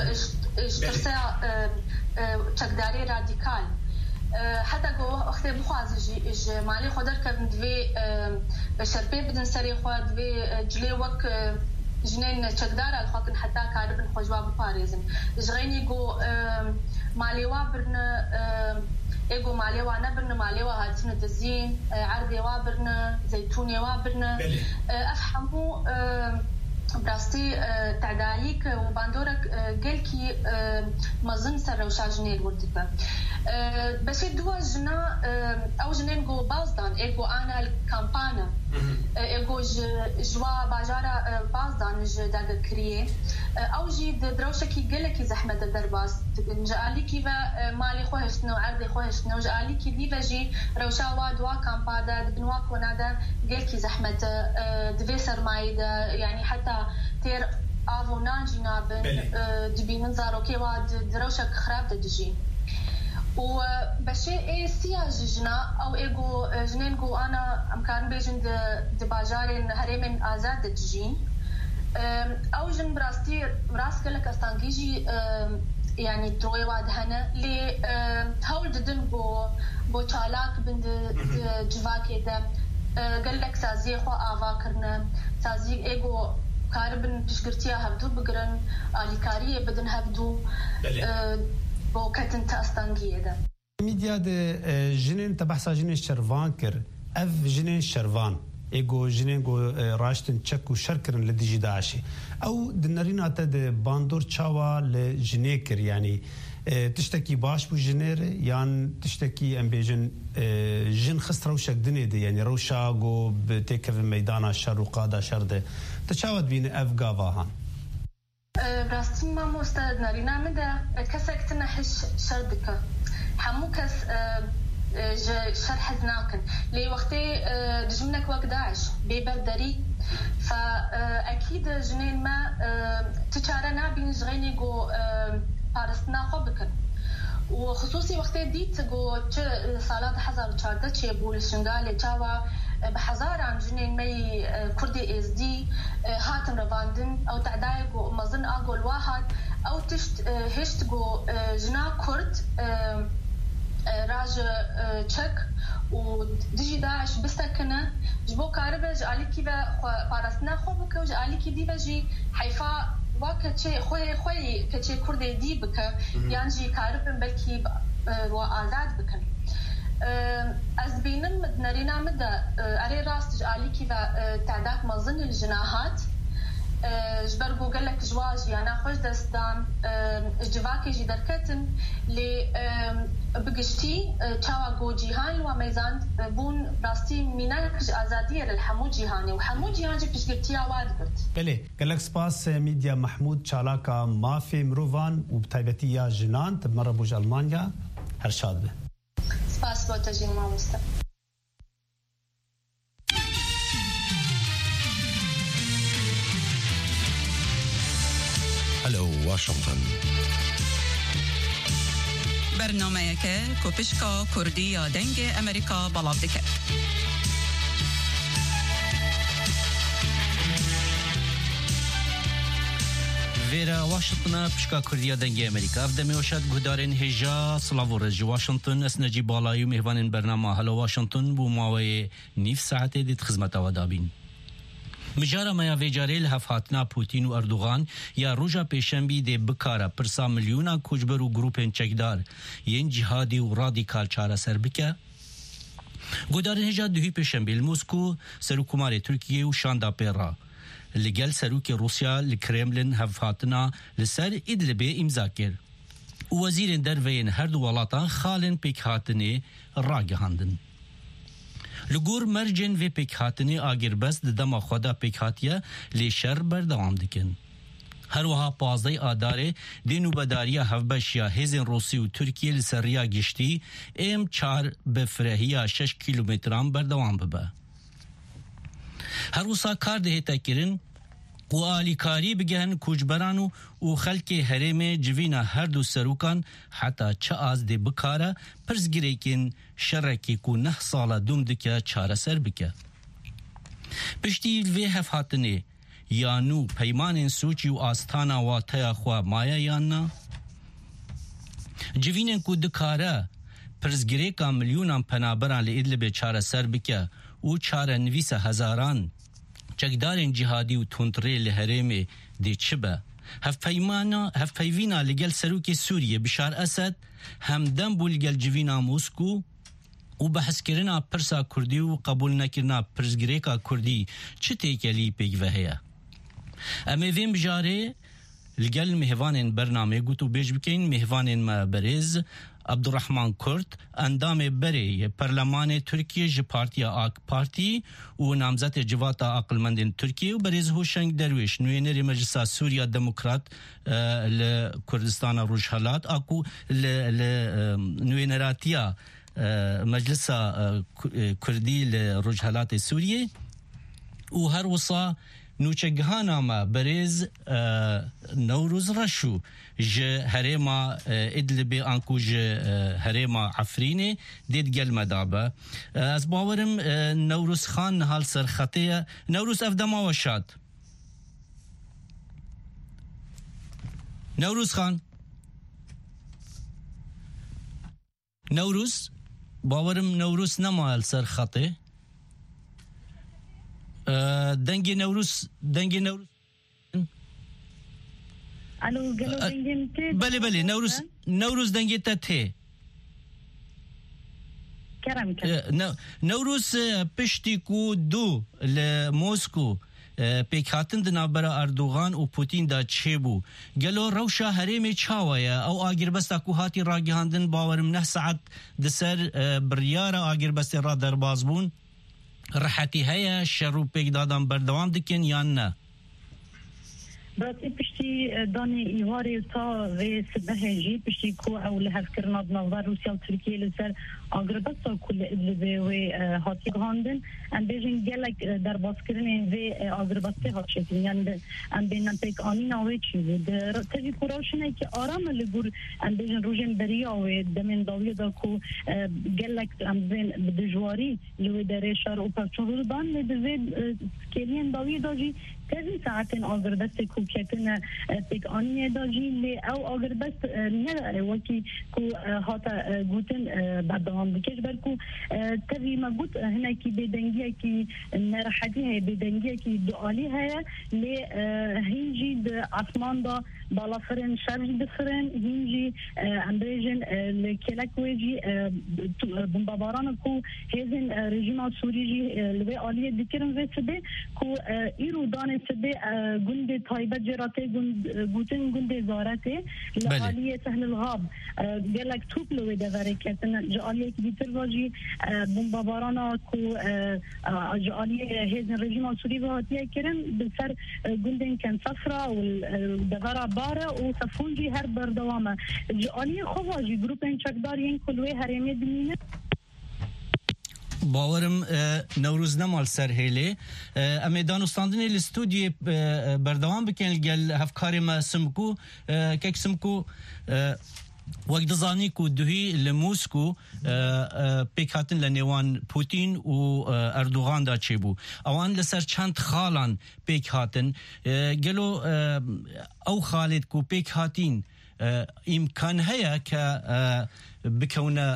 اشترسا تقداري راديكال حتى جو اختي بخواز مالي خدر كبن دوي شربي بدن سري خوا دوي جلي وك جنين تقدار الخاطن حتى كاربن خوجوا بباريزن جغيني جو مالي وابرنا ايغو مالي وانا برنا مالي وهاتنا دزين عربي وابرنا زيتوني وابرنا افهمو براستي تعدايك وباندورك قلكي مزن سر وشاجني الوردبة بس دوا جنا او جنين جو بازدان ايغو انا الكامبانا ايغو جوا باجارة بازدان داغ كريه او جي دروشكي قلكي زحمة درباس جالي كيفا مالي خوهشتنا وعرضي خوهشتنا جالي كيفا جي روشا وادوا كامبادا بنوا كونادا قلكي زحمة دفي سرمايدا يعني حتى تير افو نانجينا بن دبي منظارو كيوا دروشك خراب دجي وبشي اي سياج جنا او ايغو جنينغو انا امكان بيجن دباجارين هريمن ازاد دجين او جن براستي راس كلك استانجيجي يعني تروي واد هنا لي هول ددن بو تشالاك بند جواكي ده قال لك سازي خو افاكرنا سازي ايغو كاربن بشكرتيا هبدو بقرن اليكاريه بدن هبدو بو كتن تاستانجيه ده
ميديا ده جنين تبحث جنين شرفان كر اف جنين شرفان ايغو جنينغو راشتن تشكو شركرن لديجي داعشي او دنرينا تد باندور تشاوا لجنيكر يعني تشتكي باش بو جنير يعني تشتكي ام بيجن جن خسر روشك دنيدي يعني روشاغو بتيكف ميدانا شر وقادا شرده تشاود بين افغافاهان
راستي ما مستعد نارينا مدى كسكتنا حش شردك حموكس شرح زناكن لي وقتي دجمنك وقت داعش ببردري فأكيد جنين ما تشارنا بين جغيني جو بارستنا خبكن وخصوصي وقتي ديت جو صالات حزار تشارده تشي بول شنغالي تشاوا بحزار عن جنين مي كردي اس دي هاتم رفاندن او تعداي جو مظن اقول واحد او تشت هشت جو جنا كرد راج تشك وديجي داعش بسكنه جبو كاربه جالي كيفا بارسنا خوبك وجالي كي ديبا جي حيفا واكتشي خوي كتشي كردي دي بك يعني كاربن بلكي وازاد بك از بينم نرينا مدى اري راست جالي كيفا تعداك مظن الجناحات جبرقو قال لك جواج يعني خوش دستان جواكي جي دركتن لي بقشتي تشاوا جو جيهان وميزان بون راستي ميناك ازاديه للحمود جيهاني وحمود جيهاني بشقرتيا وادقرت
بله قال لك سباس ميديا محمود شالاكا ما في مروفان وبتايبتيا جنان تمر بوج المانيا هرشاد به
سباس بوتجين ما مست
هلو واشنطن
برنامه که کوپشکا کردی یا دنگ امریکا بلاف دکه
لویرا واشنطن پشکا کردیا دنگی امریکا افدمی وشد گودارین هجا سلاو رج واشنطن اسنجی بالایی و مهوان برنامه هلو واشنطن بو ماوی نیف ساعت دید خدمت آوادابین. مجارا مایا ویجاری لحفاتنا پوتین و اردوغان یا روژا پیشنبی ده بکارا پرسا ملیونا کجبر و گروپین چکدار ین جهادی و رادیکال چاره سر بکه گودارین هجا دوی پیشنبی الموسکو سروکمار ترکیه و شاندا پیرا لگل سروک روسیا لکرملین هفاتنا لسر ادلبه امضا کرد. وزیر دروین هر دو ولاتا خالن پیک هاتنه راگهاندن. لگور مرجن و پیک هاتنه آگربست دما خدا پیک هاتیه لیشر بردوام دکن. هر وها 15 آداره دینو بداریا هفبشیا هزین روسی و ترکیه لسریا گشتی M4 بفرهیا 6 کیلومتران بردوام ببه. هر وسا کار ده تکرین و آلیکاری بگهن کوچبرانو و خلک حرم جوینا هر دو سروکان حتی چه از ده بکاره پرزگیره کن شرکی کو 9 ساله دوم دکه چاره سر بکه. پشتی وی هفاتنه یانو پیمان سوچی و آستانا و تیا خواه مایا یاننا جوینن کو دکاره پرزگیره که ملیونان پنابران لئدلبه چاره سر بکه و چاره نویس هزاران چکدارین جهادی و تندره لحرم دی چبه هف پیوینا لگل سروک سوریه بشار اسد همدن بو لگل جوینا موسکو و بحث کرنا پرسا کردی و قبول نکرنا پرزگریکا کردی چه تیکلی پیگ وحیه اما ویم بجاره لگل مهوانین برنامه گوتو بیج بکین مهوانین ما برز عبدالرحمن کرد اندام بری پرلمان ترکیه ج پارتیا آک پارتی و نامزد جواتا عقلمندین ترکیه و برز هوشنگ درویش نوینری مجلس سوریا دموکرات لکردستان روجهلات اکو نوینراتیا مجلس کردی لروجهلات سوریه و هر وصا نوچگهانا ما برز نوروز رشو ج هرما ادلبی انکو ج هرما عفرینه دید گل مدابه از باورم نوروز خان حال سرخطه نوروز افدما وشاد نوروز خان نوروز باورم نوروز نمال سرخطه دنگ نوروز
الو گلو دنگم ته
بله نوروز دنگ ته
کرم
نوروز پشتی کو دو لموسکو پیکاتن دنابرا اردوغان و پوتین دا چه بو گلو روشا هرمی چاویا او آگربستا کو هاتی راگهاندن باورم 9 ساعت دسر بریارا آگربستی را در بازبون راحتی هيا شروع پیک دادن بردوام دکن یا نه
براتی پشتی دانی ایواری تا و سبهجی پشتی کو او لحف کرنا بنظر روسیا و ترکیه لسر آگربستا کل ادلبه و هاتی گهاندن ام بیجن گلک در باز کرنه و آگربسته هات شکل یعنی ام بینن پیک آنین آوه چیزه در تجی کوراوشنه که آرام لگور ام بیجن روژن بریا و دمین داویه دا کو گلک ام بین بدجواری لوی در شار و پرچون رو دان لدوی کلین داویه دا جی تازی ساعتين آگربست کو کتن پیک آنی داجی لی او آگربست نداره وکی کو هاتا گوتن بعدهم بکش برکو تازی ما گوت هنا کی بدنگی کی نرحتی ہے بدنگی کی دعالی ہے لی هنجی د آسمان دا بالا فرن شرج بفرن هنجی امبریجن لکلک ویجی بمباران کو هزن رژیم سوری جی لوی آلی دکرن وسده کو ایرو دان سبه گند تایبت جراته گوتن گند زارته لعالیه سهل الغاب گلک توپ لوی دواره کتن جعالیه که دیتر واجی بمبارانا کو جعالیه هزن رژیم سوری و هاتیه کرن بسر گندن کن صفرا و دواره باره و صفونجی هر بردوامه جعالیه خواجی گروپن چکدارین کلوی هرمی دمینه
باورم نوروز نمال سر هیله اما دانستاندن الاستودیو بردوام بکن گل هفکاری ما سمکو که سمکو وەک دەزانی و دوهی لە موسکو پێکهاتن لە نێوان پوتین و ئەردوغاندا چێبوو ئەوان لەسەر چەند خاڵان پێکهاتن گەلۆ ئەو خاڵێت و پێکهاتین ئیمکان هەیە کە بکەونە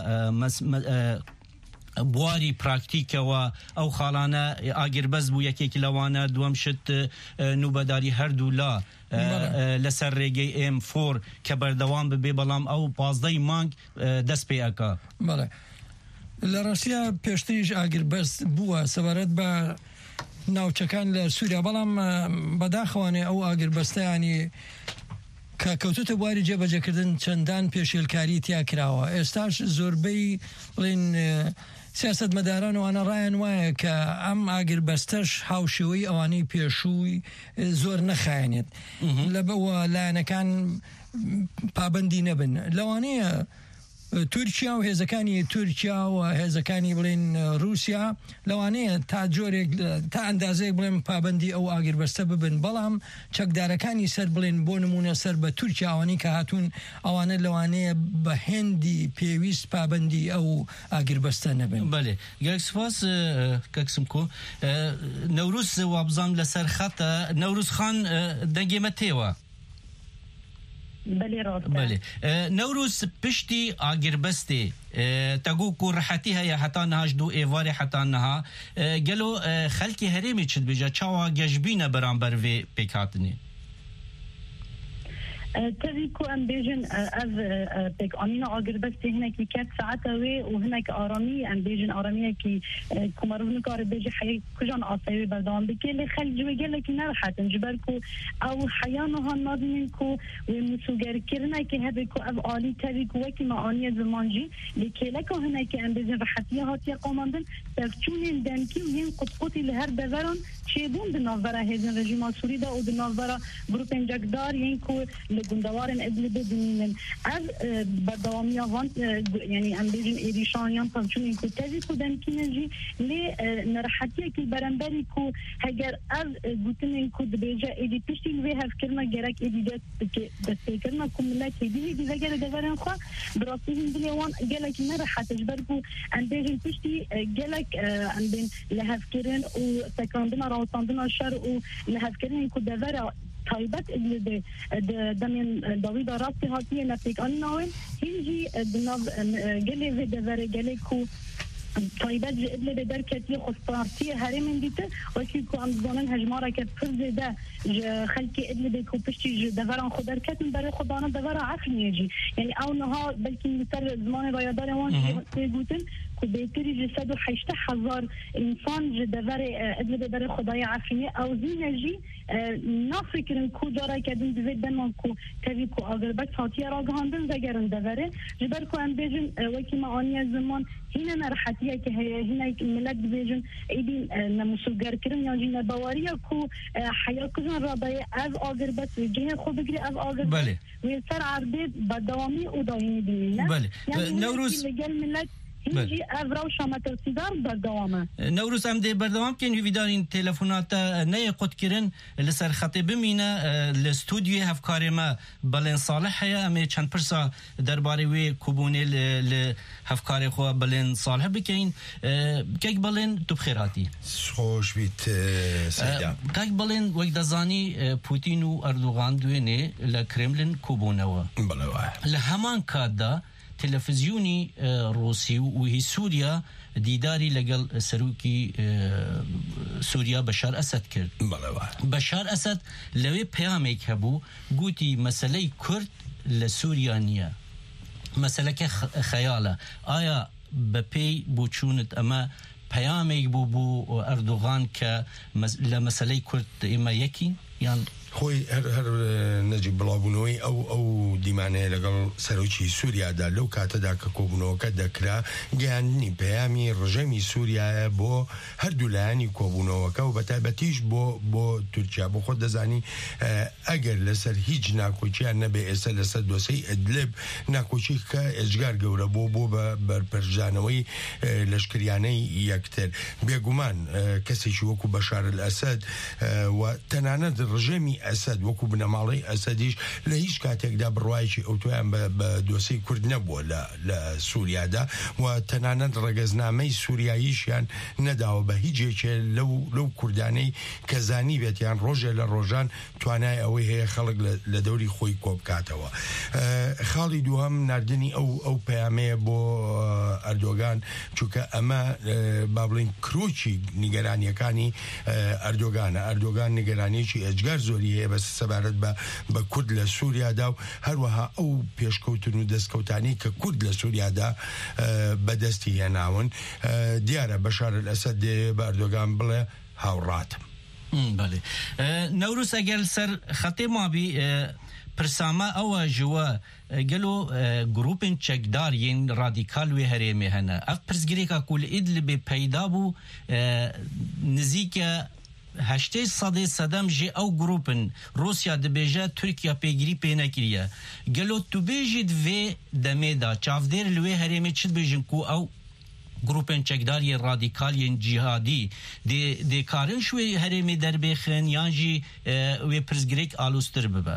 بواری پراکتیکەوە ئەو خاڵانە ئاگربەز بوو یەکێکی لەوانە دووەم شت نوبەداری هەردوو لا لەسەر ڕێگەی M4 کە بەردەوام ببێ بەڵام ئەو 15 مانگ دەست پێ ئەکا.
بەڵێ لە ڕاستیە پێشتریش ئاگربەز بووە سەبارەت بە ناوچەکان لە سووریا بەڵام بەداخەوانێ ئەو ئاگربەستەیانی کە کەوتوتە بواری جێبەجێکردن چەندان پێشێلکاری تیا کراوە ئێستاش زۆربەی بڵێن سیاست مەداران وانە ڕایان وایە کە ئەم ئاگربەستەش هاوشێوەی ئەوانەی پێشووی زۆر نەخایەنێت لە بەوە لایەنەکان پابەندی نەبن لەوانەیە تورکیا و هێزەکانی تورکیا و هێزەکانی بڵێن رووسیا لەوانەیە تا جۆرێک تا ئەندازەیەک بڵێن پابەندی ئەو ئاگربەستە ببن بەڵام چەکدارەکانی سەر بڵێن بۆ نمونە سەر بە تورکیاوانی کە هاتوون ئەوانە لەوانەیە بە هێندی پێویست پابەندی ئەو ئاگربەستە نەبن.
بەڵێ گەلک سپاس کەکسم کۆ نەوروز وابزان لەسەر خەتە نەوروز خان دەنگێمە تێوە.
بله
نوروز پشتی آگربستی تگو کو راحتی هيا حتى نهاش دو ایواری حتى نها گلو خلکی هریمی چد بجا چاوا گجبینه برانبر و پیکاتنی
تذكو ام بيجن از بك انينا اغربستي هناك كات ساعتوي وهناك ارامي ام بيجن اراميه كي كمرون كار بيجي حي كجان اصاوي بردام بكل خل جو قال لك نرحت نجبركو او حيانها نادمينكو ومسوغر كرنا كي هبكو اب الي تذكو وكي ما اني زمانجي لكلكو هناك ام بيجن رحتيه هاتي قومندن تفچون دنكي وين قطقطي لهر دوران چيبون بنظره هزن رژیم سوری دا و بنظره گروپ انجاکدار ينكو لجندوارن ادلب بنين از بدوامی وان يعني ام بيجن ايريشانيان طبعا ينكو تذكو دنكينجي لي نرحتيه كي برنبري كو هجر از گوتن ينكو دبيجا ايدي بيشتي وي هفكرنا جرك ايدي دستيكرنا كملات ايدي دي زجر دوران خو براسين دي وان جالك نرحت جبركو ام بيجن بيشتي جالك ام بين لهفكرن و تكاندنا راوتاندنا شر و لهفكرن ينكو دورا طيبت اللي دمين ضويبة راسي هاتية نفسك أناوين هنجي بنظ قلي في دفر قليكو طيبت اللي بدر كتير خصارتي هاري من ديته وكيكو عم زمان هجمارة كفرز ده خلكي اللي بيكو بشتي دفران خدر كتن بري خدانا دفر عفن يجي يعني أو نها بلكي مثل زمان رياضة وان تيجوتن بيتري جسده حيشته حزار إنسان جدفر اللي بدر خدايا عفنية أو زينجي نافكرن كو جارا كدن دزيد دمان كو تبيكو أغربت هاتيا راقهاندن زجرن دفره جبركو أم بيجن وكي ما آنيا زمان هنا نرحتية كهي هنا ملك بيجن ايدين نمسوغر كرن ياجي نبواريا كو حيا كزن رابعي از أغربت وجهه خو بگري از أغربت ويسر عربيت بدوامي ودايني دينينا
يعني نوروز
ملك هنجي افرا وشامت السيدار بردوامه
نوروز ام دي بردوام كان يفيدارين تليفونات نيقود كرن لسر خطيب مينا الاستوديو هفكاري ما بلين صالح هيا امي چند پرسا درباري وي كوبوني لهفكاري خو بلين صالح بكين كيك بلين تو بخيراتي
خوش بيت سيدا
كيك بلين وقت دزاني بوتين و اردوغان دويني لكريملين كوبونوا
بلا
لهمان كادا تلفزيوني روسي وهي سوريا ديداري لقل سروكي سوريا بشار أسد كرد بشار أسد لوي بياميك هبو قوتي مسألة كرد لسوريانية مسألة خيالة آيا ببي بوچونت أما بياميك بو أردوغان لمسألة كرد إما يكي يعني
خوي هر نجيب بلابونوي او ديمانه لقل سروچي سوريا دا لو كاتا كوبونو كدكرا جاني بيامي رجمي سوريا بو هر دولاني كوبونو كو بتابتيش بو تركيا بو خود زاني اگر لسر هيج ناكوچي نبي اسل لسر دوسي ادلب ناكوچي كا اجگار گورا بو برپرجانوي لشكرياني يكتر بيگومان كسي شوكو بشار الاسد وتناند الرجمي ئەسەد وەکو بنەماڵی ئەسەدیش لە هیچ کاتێکدا بڕوایکی ئەوتۆیان بە دۆسەی کورد نەبووە لە سووریادا و تەنانەت ڕێگەزنامەی سووریاییشیان نەداوە بە هیچێکێ لەو کوردانەی کەزانی بێتیان ڕۆژێ لە ڕۆژان توانای ئەوەی هەیە خەڵک لە دەوری خۆی کۆبکاتەوە. خاڵی دووەم نردنی ئەو پەیامەیە بۆ ئەردۆگان چونکە ئەمە با بڵین کرۆکی نیگەرانیەکانی ئەردۆگان نیگەرانیەکی ئەجگار زۆری هەیە بە سەبارەت بە کورد لە سووریادا و هەروەها ئەو پێشکەوتن و دەستکەوتانی کە کورد لە سووریادا بەدەستی هێناون دیارە بەشار ئەسەد دێ بە ئەردۆگان بڵێ هاوڕاتم.
بله نوروز اگر سر خطه ما بی پرسامه او جوا گلو گروپن چکدار ین رادیکال و هرمه هنه اف پرسگری که کل ادل به پیدا بو نزیک 8 صدم جی او گروپن روسیا دبیجه ترکیه پیگیری پینه کریه گلو تو بیجید و دمه دا چافدر لوی هرمه چید بیجن کو او گروپن چکداری رادیکالی جهادی دی کارن شوی هرمی در بخن یانجی و پرزگریک آلوستر ببه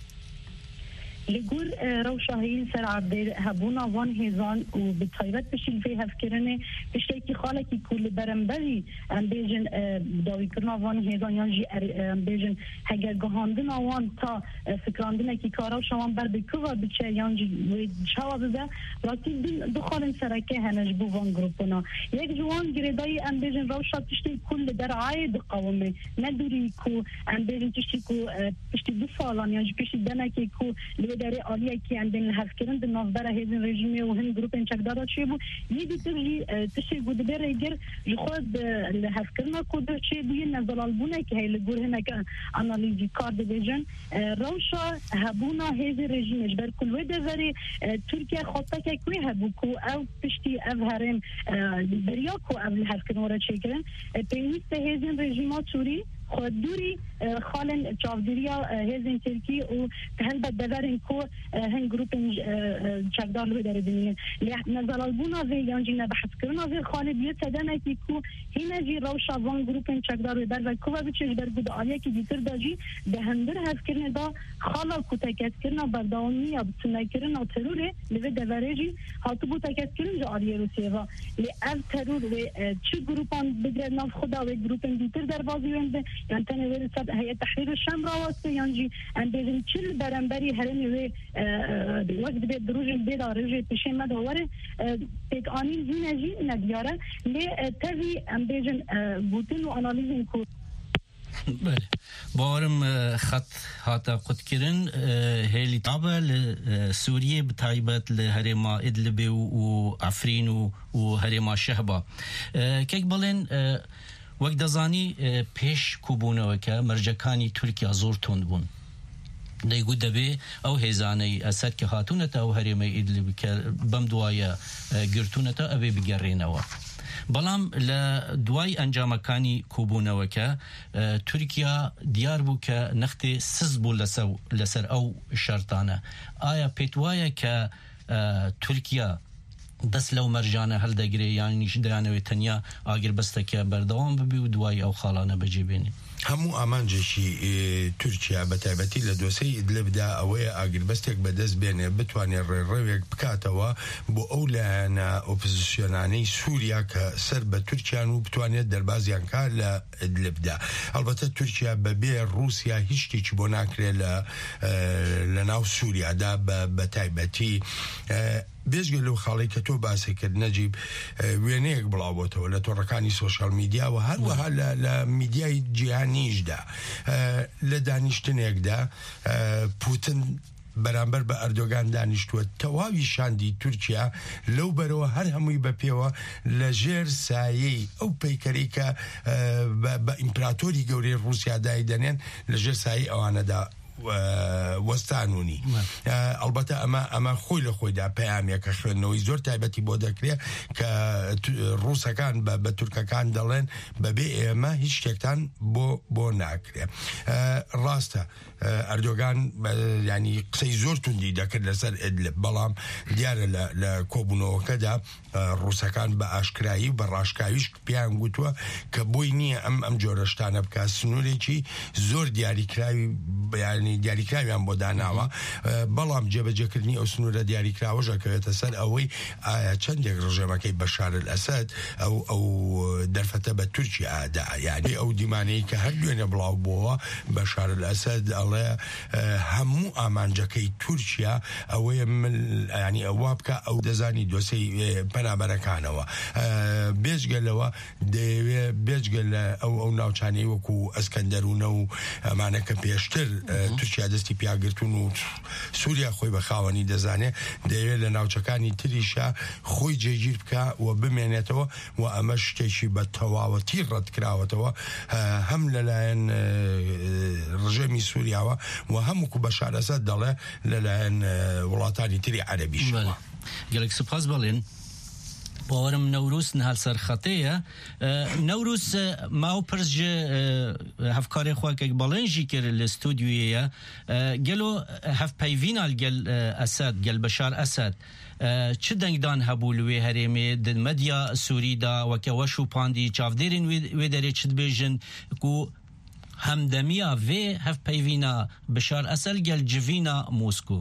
لگور روشاهین سر عبدال هبونا وان هزان و بطایبت بشیل فی هفکرنه بشتی که خاله که کل برنبری بیجن داوی کرنا وان هزان یانجی بیجن هگر گهاندن وان تا فکراندن که کارا شوان بر بکوه بچه یانجی شوا ببه راتی دخالن سرکه هنج بو وان گروپنا یک جوان گردای بیجن روشا تشتی کل در عاید قومه ندوری کو بیجن تشتی کو تشتی دو سالان یانجی پشتی دنکی کو داره عالیه که اندن هفکرند نافبره هزین رژیمی و هم گروپن چکدارا چی بو یدی تشی گوده بره اگر خود هفکرنا کده چی بوی نزلالبونه که هی لگور هنک انالیزی کار دیجن روشا هبونا هزین رژیمش بر کلوه دوری ترکیه خواسته که کوی هبو کو او پشتی او هرم بریا کو او هفکرنا را چی کرن پیویست هزین رژیمات سوری خود دوری خالن چاودریا هزین ترکی و هل بدورن کو هن گروپن چکدار لوی داره دنیا نزلالبونا وی یانجی نبحث کرنا وی خالد یه تدنه کی کو هینا جی روشا وان گروپن چکدار و در و کوه بچش بر بود آلیا کی دیتر داجی به هندر هف کرنه دا خالا کو تکت کرنا برداونی یا بتونه کرنا تروره لوی دوره جی هاتو بو تکت کرن جا آلیا روسیه و لی اف ترور و چه گروپان بگرد ناف خدا و گروپن دیتر در بازی ونده يعني تاني وين صد هي تحرير الشام راوس يعني عندهم كل برنبري هرمي و وقت بيت دروج البيت رجع تشين ما دوره تقانين زينجي ندياره ل تبي امبيجن بوتين واناليزين كو
بارم خط هاتا قد كرن هيلي طابة لسوريا بتايبت لهرما إدلب وعفرين وهرما شهبة كيك بلين وەک دەزانی پێش کوبوونەوەکە مەرجەکانی تورکیا زۆر تند بوون دەیگوت دەبێ ئەو هێزانەی ئەسەد کە هاتوونەتە ئەو هەرێمەی ئیدلیب کە بەم دوایە گرتوونەتە ئەبێ بگەڕێنەوە بەڵام لە دوای ئەنجامەکانی کوبوونەوەکە تورکیا دیار بوو کە نەختی سز بوو لەسەر ئەو شەرتانە ئایا پێت وایە کە تورکیا دەست لەو مەرجانە هەڵدەگرێ یان نیش دەیانەوێت تەنیا ئاگربەستەکە بەردەوام ببی و دوای ئەو خاڵانە بەجێبێنێ
هەموو ئامانجێکی تورکیا بە تایبەتی لە دۆسەی ئیدلبدا ئەوەیە ئاگربەستێک بەدەست بێنێ بتوانێت ڕێڕەوێک بکاتەوە بۆ ئەو لایەنە ئۆپۆزیسیۆنانەی سووریا کە سەر بە تورکیان و بتوانێت دەربازیان کار لە ئیدلبدا هەڵبەتە تورکیا بەبێ رووسیا هیچ شتێکی بۆ ناکرێت لە ناو سووریادا بە تایبەتی بێژگە لەو خاڵی کە تۆ باسی کرد نەجیب وێنەیەک بڵاوبۆتەوە لە تۆڕەکانی سۆشیال میدیا و هەروەها لە میدیای جیهانیشدا لە دانیشتنێکدا پوتن بەرامبەر بە ئەردۆگان دانیشتووە تەواوی شاندی تورکیا لەو بەرەوە هەر هەمووی بەپێوە لە ژێر سایەی ئەو پەیکەری کە بە ئیمپراتۆری گەورەی ڕووسیادای دەنێن لە ژێر سایەی ئەوانەدا وەستانونی ئەلبەتە ئەمە خۆی لە خۆیدا پەیامێکە خوێندنەوەی زۆر تایبەتی بۆ دەکرێت کە ڕووسەکان بە تورکەکان دەڵێن بەبێ ئێمە هیچ شتێکتان بۆ ناکرێت. ڕاستە ئەردۆگان ینی قسەی زۆر توندی دەکرد لەسەر ئیدلب، بەڵام دیارە لە کۆبوونەوەکەدا ڕووسەکان بە ئاشکرایی بە ڕاشکاویش پیان گوتووە کە بۆی نییە ئەم جۆرە شتانە بکات. سنوورێکی زۆر دیاریکراویان بۆ داناوە، بەڵام جێبەجێکردنی ئەو سنوورە دیاریکراوەش ئەکەوێتە سەر ئەوەی ئایا چەندێک ڕژێمەکەی بەشار الئەسەد ئەو دەرفەتە بە تورکیا ئادا، یعنی ئەو دیمانەی کە هەر دوێنێ بڵاو بووە بەشار الئەسەد ئەڵێ هەموو ئامانجەکەی تورکیا ئەوەیە ینی ئەوە بکە ئەو دەزانی دۆسەی پەنابەرەکانەوە. بێجگەلەوە دەیەوێت بێجگەل لە ئەو ناوچانەی وەکو ئەسکەندەرونە و ئەمانە کە پێشتر تورکیا دەستی پیاگرتون و سووریا خۆی بە خاوەنی دەزانێت، دەیەوێت لە ناوچەکانی تریشە خۆی جێگیر بکە و بمێنێتەوە و ئەمە شتێکی بە تەواوەتی ڕەتکراوەتەوە هەم لەلایەن ڕژێمی سووریاوە و هەمووکو بەشار ئەسەد دەڵێ لەلایەن وڵاتانی تری عەرەبیشەوە.
گەلێک سوپاس بەڵێن. باورم نوروز نهال سرخطیه نوروز ما پرج هفکاری خواه که بالن جی کر الاستودیویه گلو هف پیوینال گل اسد گل بشار اسد چه دنگدان هبولوی هرمی دن مدیا سوری دا وکه وشو پاندی چافدرین وی داره چد بیجن کو همدمیا و هف پیوینا بشار اسد گل جوینا موسکو.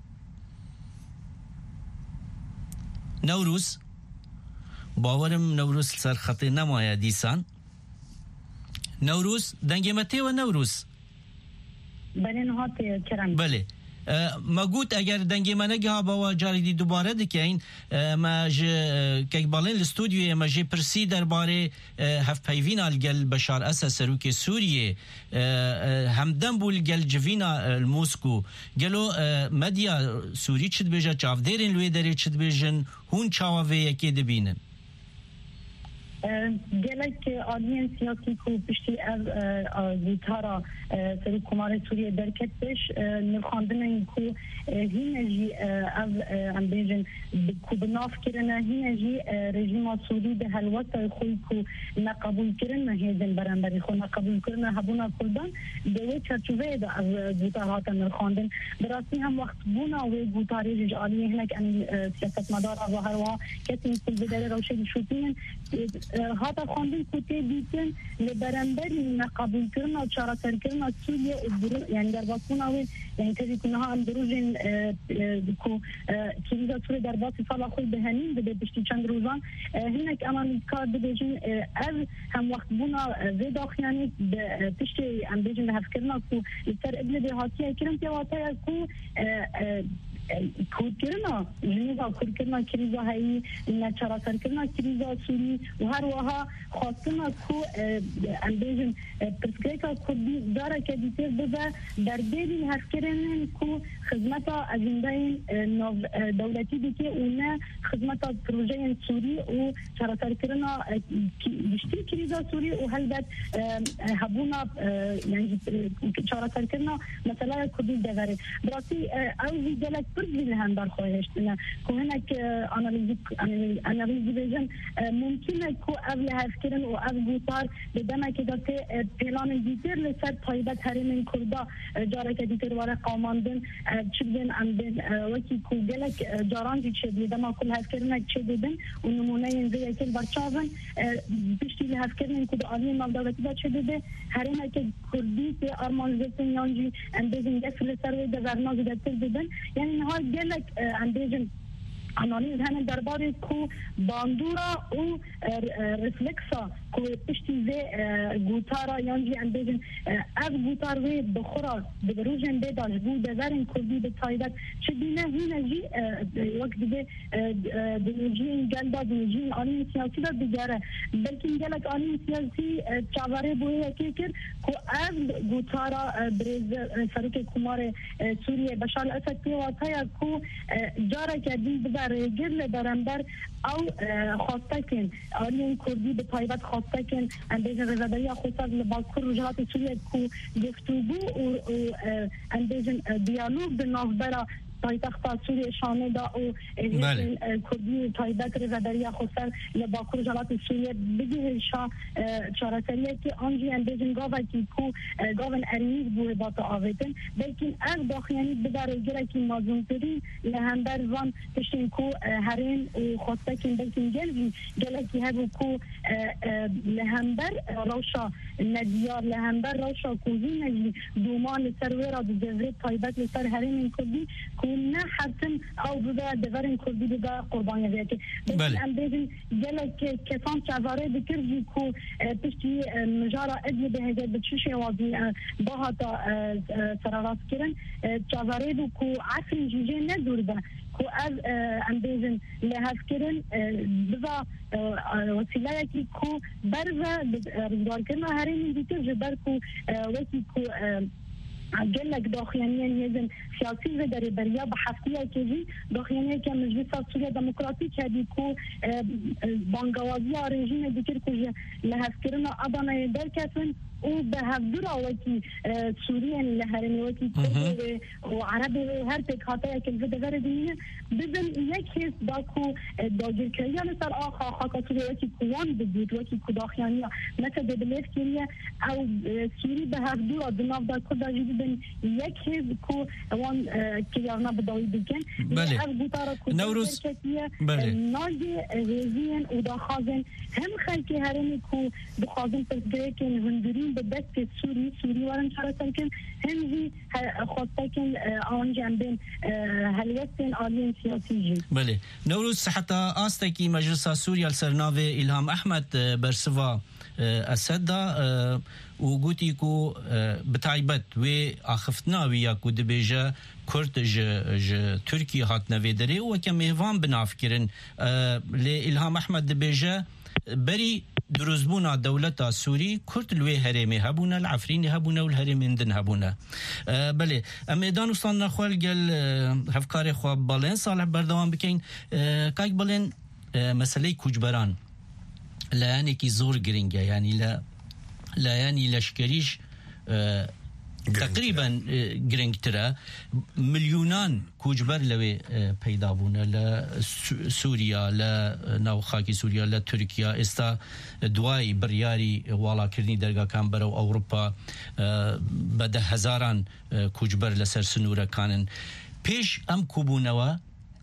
نوروز باورم نوروز سر خطی نمایه دیسان. نوروز دنگمتی و نوروز
بله نهاتی کرم
بله ما گوت اگر دنگی منگه ها با جاریدی دوباره دکین ما که بالین الاستودیو ما جه پرسی درباره هفت پیوین الگل بشار اسد سروک سوریه همدن بول گل جوینا الموسکو گلو مدیا سوری چد بیجا چافدرین لوی داری چد بیجن هون چاوه یکی دبینن
گلک آدین سیاسی کو پشتی از زیتارا سری کمار سوریه درکت بش نخواندن کو هینجی از امبیجن کو بناف کرنه هینجی رژیم سوری به حلوت خوی کو نقبول کرنه هیزن برانبری خو نقبول کرنه هبونا کردن دوی چرچوه دا از زیتارات نخواندن براستی هم وقت بونا و گوتاری جالی هنک ان سیاست مدار ظاهر و کسی مثل بدر روشن شوتین هذا خاندن كتير بيتن لبرندري نقابل كرنا وشاركر كرنا سوريا يعني درباتنا و يعني كذي كنا هم دروجين كو كذا سوريا دربات صلاح خوي بهنين بده بشتي چند روزان هناك أمان كار بديجين از هم وقت بونا زيد أخياني بشتي عم بيجين هفكرنا كو يصير ابن بهاتيا كرم تيواتيا كو کردنا جنوبا کردنا کریزا هایی نچرا کردنا کریزا سوری و هر وها خواستنا کو اندیجن پرسکریکا کردی داره که دیتر بده در دیدین هفکرنن کو خدمتا اجندهین دولتی دیگه اونه خدمتا پروژه سوری و چرا کردنا بیشتر کریزا سوری و هلبت هبونا یعنی چرا کردنا مثلا کردی دوره براتی اوزی دلت برد لهم در خواهشتنا که هناك أناليز بيجن ممكن كو قبل هفكرن و قبل جوتار بدما كده بلان ديتر لسر طيبت هرمين كردا جارك ديتر ورا قاماندن چبدن عندن وكي كو جلك جاران دي چه بدما كل هفكرن چه بدن و نمونه ينزي اكل برچاون بشتي لهفكرن كو دعالي مالدولتي دا چه بده هرمه که كردي في ارمان زيتن يانجي اندزن جفل لسر ويدا ورناز دتر بدن يعني نهار جلك اندزن اناليز هن درباره کو باندورا و رفلكسا کو پشتی زی گوتارا یانجی اندیجن از گوتار وی بخورا بروجن بدال بود دارن کردی به تایید چه بینه هنجی وقت دیگه دنیجی گلدا دنیجی آنی سیاسی دا دیگره بلکه گلک آنی سیاسی چواره بوده که کرد کو از گوتارا بریز سرک کمار سوریه بشار اسد پیواتای کو جاره کردی رجل برانبر او خواسته کن آنی کردی به تایید خواست خواسته که اندیز رضاداری خصوصا لباکر رجالات سوریه که گفتگو و اندیز دیالوگ به نافبرا پایتخت سوریه شانه دا و کردی تایبت رضاداری خصوصا لباکر رجالات سوریه بگیه شا چارسریه که آنجی اندیزن گاوه که گاون اریز بوه باتا آویدن بلکن از داخیانی بداره گره که مازونترین لهندر وان تشتین که هرین و خواسته که بلکن گله که هبو که لهندر روشا ندیار لهندر روشا کوزی نجی دومان سرویرا دو جزره تایبت لسر هرین کردی که نه حتم او بوده دورین کردی بوده قربانی ویده بلکن اندیزن گله که کسان چواره بکرجی که پشتی مجارا ادی به هزه بچوشه وازی باهاتا سراراس کرن چواره دو که عصر جیجه ندور ده که از اندیزن لحظ کرن بزا وسیله که برزه رزگار کرن هرین دیتر جبر که وکی که گلک داخلانیان یزن سیاسی و داره بریا به هفتیه که جی داخلانیه که مجلس سوریه دموکراتیک هدی که بانگوازی رژیم دیگر که لحظ کرن آدانه در کسن او به هفدور وکی سوریه لحرمی وکی کرده و عربی هر تک خاطه که الفده وردینه بزن یک حس دا که داگرکریان سر آخا خاکا سوریه وکی کوان ببود وکی کداخیانی مثل دبلیف کریه او سوری به هفدور دناف دا کرده جی بزن یک حس که وان کریارنا بداوی بکن
نوروز
ناجی غیزین و دا خازن هم خلکی هرمی که بخوازن پسگره که هندورین به دست سوری وارن چاره کن همزی خواسته کن آن جنبین هلیتین آلین سیاسی جی
بله نوروز حتی آستکی مجلس سوریا سرناو الهام احمد برسوا اسد دا و گوتی کو بتایبت و اخفتنا ویا کو دبیجه کرد ج ترکیه هات نویدری و که میوان بنافکرن ل الهام احمد دبیجه بری دروزبونا دولتا سوری کرد لوی هرمی هبونا العفرینی هبونا والهرمین دن هبونا بله امیدان وستان نخوال گل هفکار خواب بالین صالح بردوان بکین کاک بالین مسئله کوجبران لایانی کی زور گرینگه یعنی لایانی لشکریش تقريبا جرينكترا مليونان كوجبر لوي پیدا بونه لسوريا لناوخاكي سوريا لتركيا استا دواي برياري والا كرني درگا كان برو اوروبا بده هزاران كوجبر لسر سنوره كانن پیش ام کوبونوا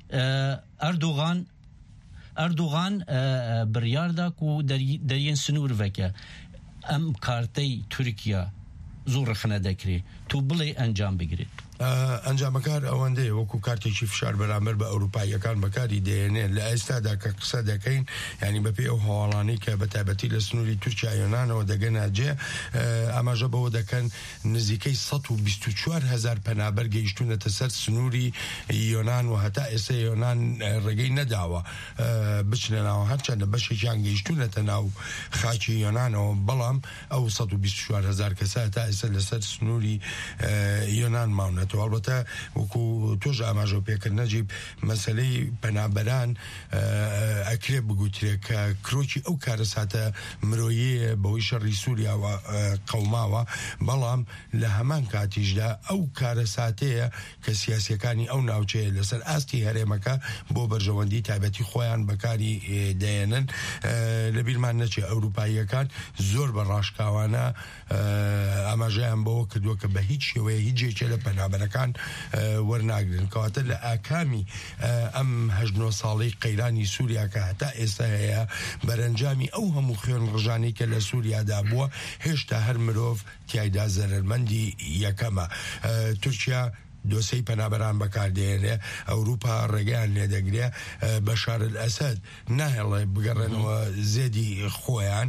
اردوغان بريار دا کو درين سنور وکه ام کارتی ترکیه زور خنه دکری تو بلی انجام بگیرید
ئەنجامەکار ئەوەندەیە وەکو کارتێکی فشار بەرامبەر بە ئەوروپایەکان بەکاری دێنێت لە ئێستادا کە قسە دەکەین ینی بەپێی ئەو هەواڵانەی کە بە تایبەتی لە سنووری تورکیا یۆنانەوە دەگەنە جێ ئاماژە بەوە دەکەن نزیکەی 124,000 پەنابەر گەیشتونەتە سەر سنووری یۆنان و هەتا ئێستا یۆنان ڕێگەی نەداوە بچنەوە هەرچەندە بەشێکیان گەیشتونەتە ناو خاکی یۆنانەوە بەڵام ئەو 124,000 کەسە هەتا ئێستا لەسەر سنووری یۆنان ماونەت البته وکو توش ئاماژە پێکرد نەجیب مەسەلەی پەنابەران ئەکرێ بگوترێت کە کرۆکی ئەو کارەساتە مرۆییە بەوەی شەڕی سووریاوە قەوماوە بەڵام لە هەمان کاتیشدا ئەو کارەساتەیە کە سیاسیەکانی ئەو ناوچەیە لەسەر ئاستی هەرێمەکە بۆ بەرژەوەندی تایبەتی خۆیان بەکاری دێنن لە بیرمان نەچێ ئەوروپاییەکان زۆر بە ڕاشکاوانە ئاماژەیان بەوە کردووە کە بە هیچ شێوەیە هیچ جێکێ لە پەنابەرەکان وەرناگرن کەواتە لە ئاکامی ئەم 89 ساڵەی قەیرانی سووریا کە هەتا ئێستا هەیە بەرەنجامی ئەو هەموو خوێن ڕژانەی کە لە سووریادا بووە هێشتا هەر مرۆڤ تیایدا زەرمەندی یەکەمە تورکیا دۆسەی پەنابەران بەکاردێنێ ئەوروپا ڕێگەیان لێدەگرێ بەشار ئەسەد ناهێڵێ بگەڕێنەوە زێدی خۆیان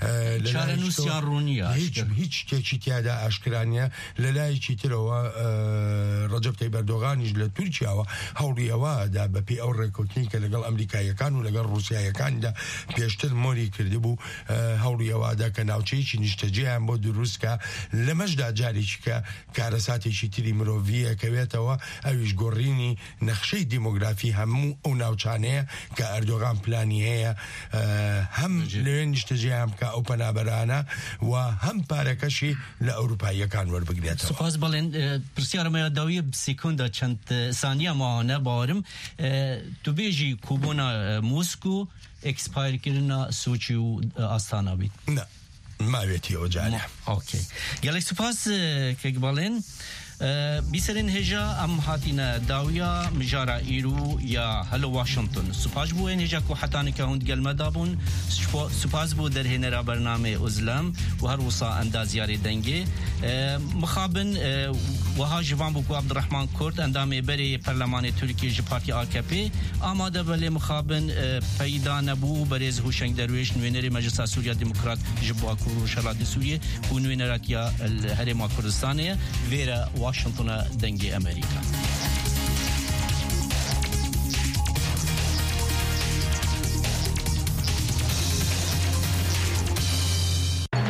هیچ شتێکی تیادا ئاشکرانیە لە لایەکی ترەوە ڕەجەب تەیب ئەردۆغانیش لە تورکیاوە هەوڵی ئەوەدا بەپێی ئەو ڕێکوتنی کە لەگەڵ ئەمریکایەکان و لەگەڵ ڕووسیایەکاندا پێشتر مۆری کردبوو هەوڵی ئەوەدا کە ناوچەیەکی نیشتەجێیان بۆ دروستکە لەمەشدا جارێکی کە کارەساتێکی تری مرۆڤیە دەکەوێتەوە ئەویش گۆڕینی نەخشەی دیموگرافی هەموو ئەو ناوچانەیە کە ئەردۆغان پلانی هەیە هەم لەوێ نیشتەجێ هەم کە ئەو پەنابەرانە و هەم پارەکەشی لە ئەوروپاییەکان وەربگرێتەوە.
سپاس بەڵێن پرسیارەمە داویە سیکوندا چەند سانیە ماوانە باوەرم تو بێژی کوبوونا موسکو ئەکسپایرکردنا سوچی و ئاستانە بیت
ماوێتی ئەو جارە.
ئۆکەی گەلێک سوپاس کێک بەڵێن بیسەرین هێژا ئەم هاتینە داویا مژارە ئیرو یا هەلو واشنگتن سوپاش بوو ئێن هێژا کو حتانێکە هوند گەلمەدا بوون سوپاس بوو دەرهێنەرا بەرنامەی ئوزلەم و هەر وسا ئەندازیاری دەنگێ مخابن وها جوان بوو کو عەبدوڕەحمان کورد ئەندامێ بەرێ پەرلەمانی تورکی ji پارتی AKP ئامادە بەلێ مخابن پەیدا نەبوو بەرێز هوشەنگ دەروێش نوێنەری مەجلسا سووریا دیموکرات ji bo ڕۆژهەڵاتی سووریە و نوێنەراتیا هەرێما کوردستانەیە وێرە واشنگتنە دەنگی ئەمریکا.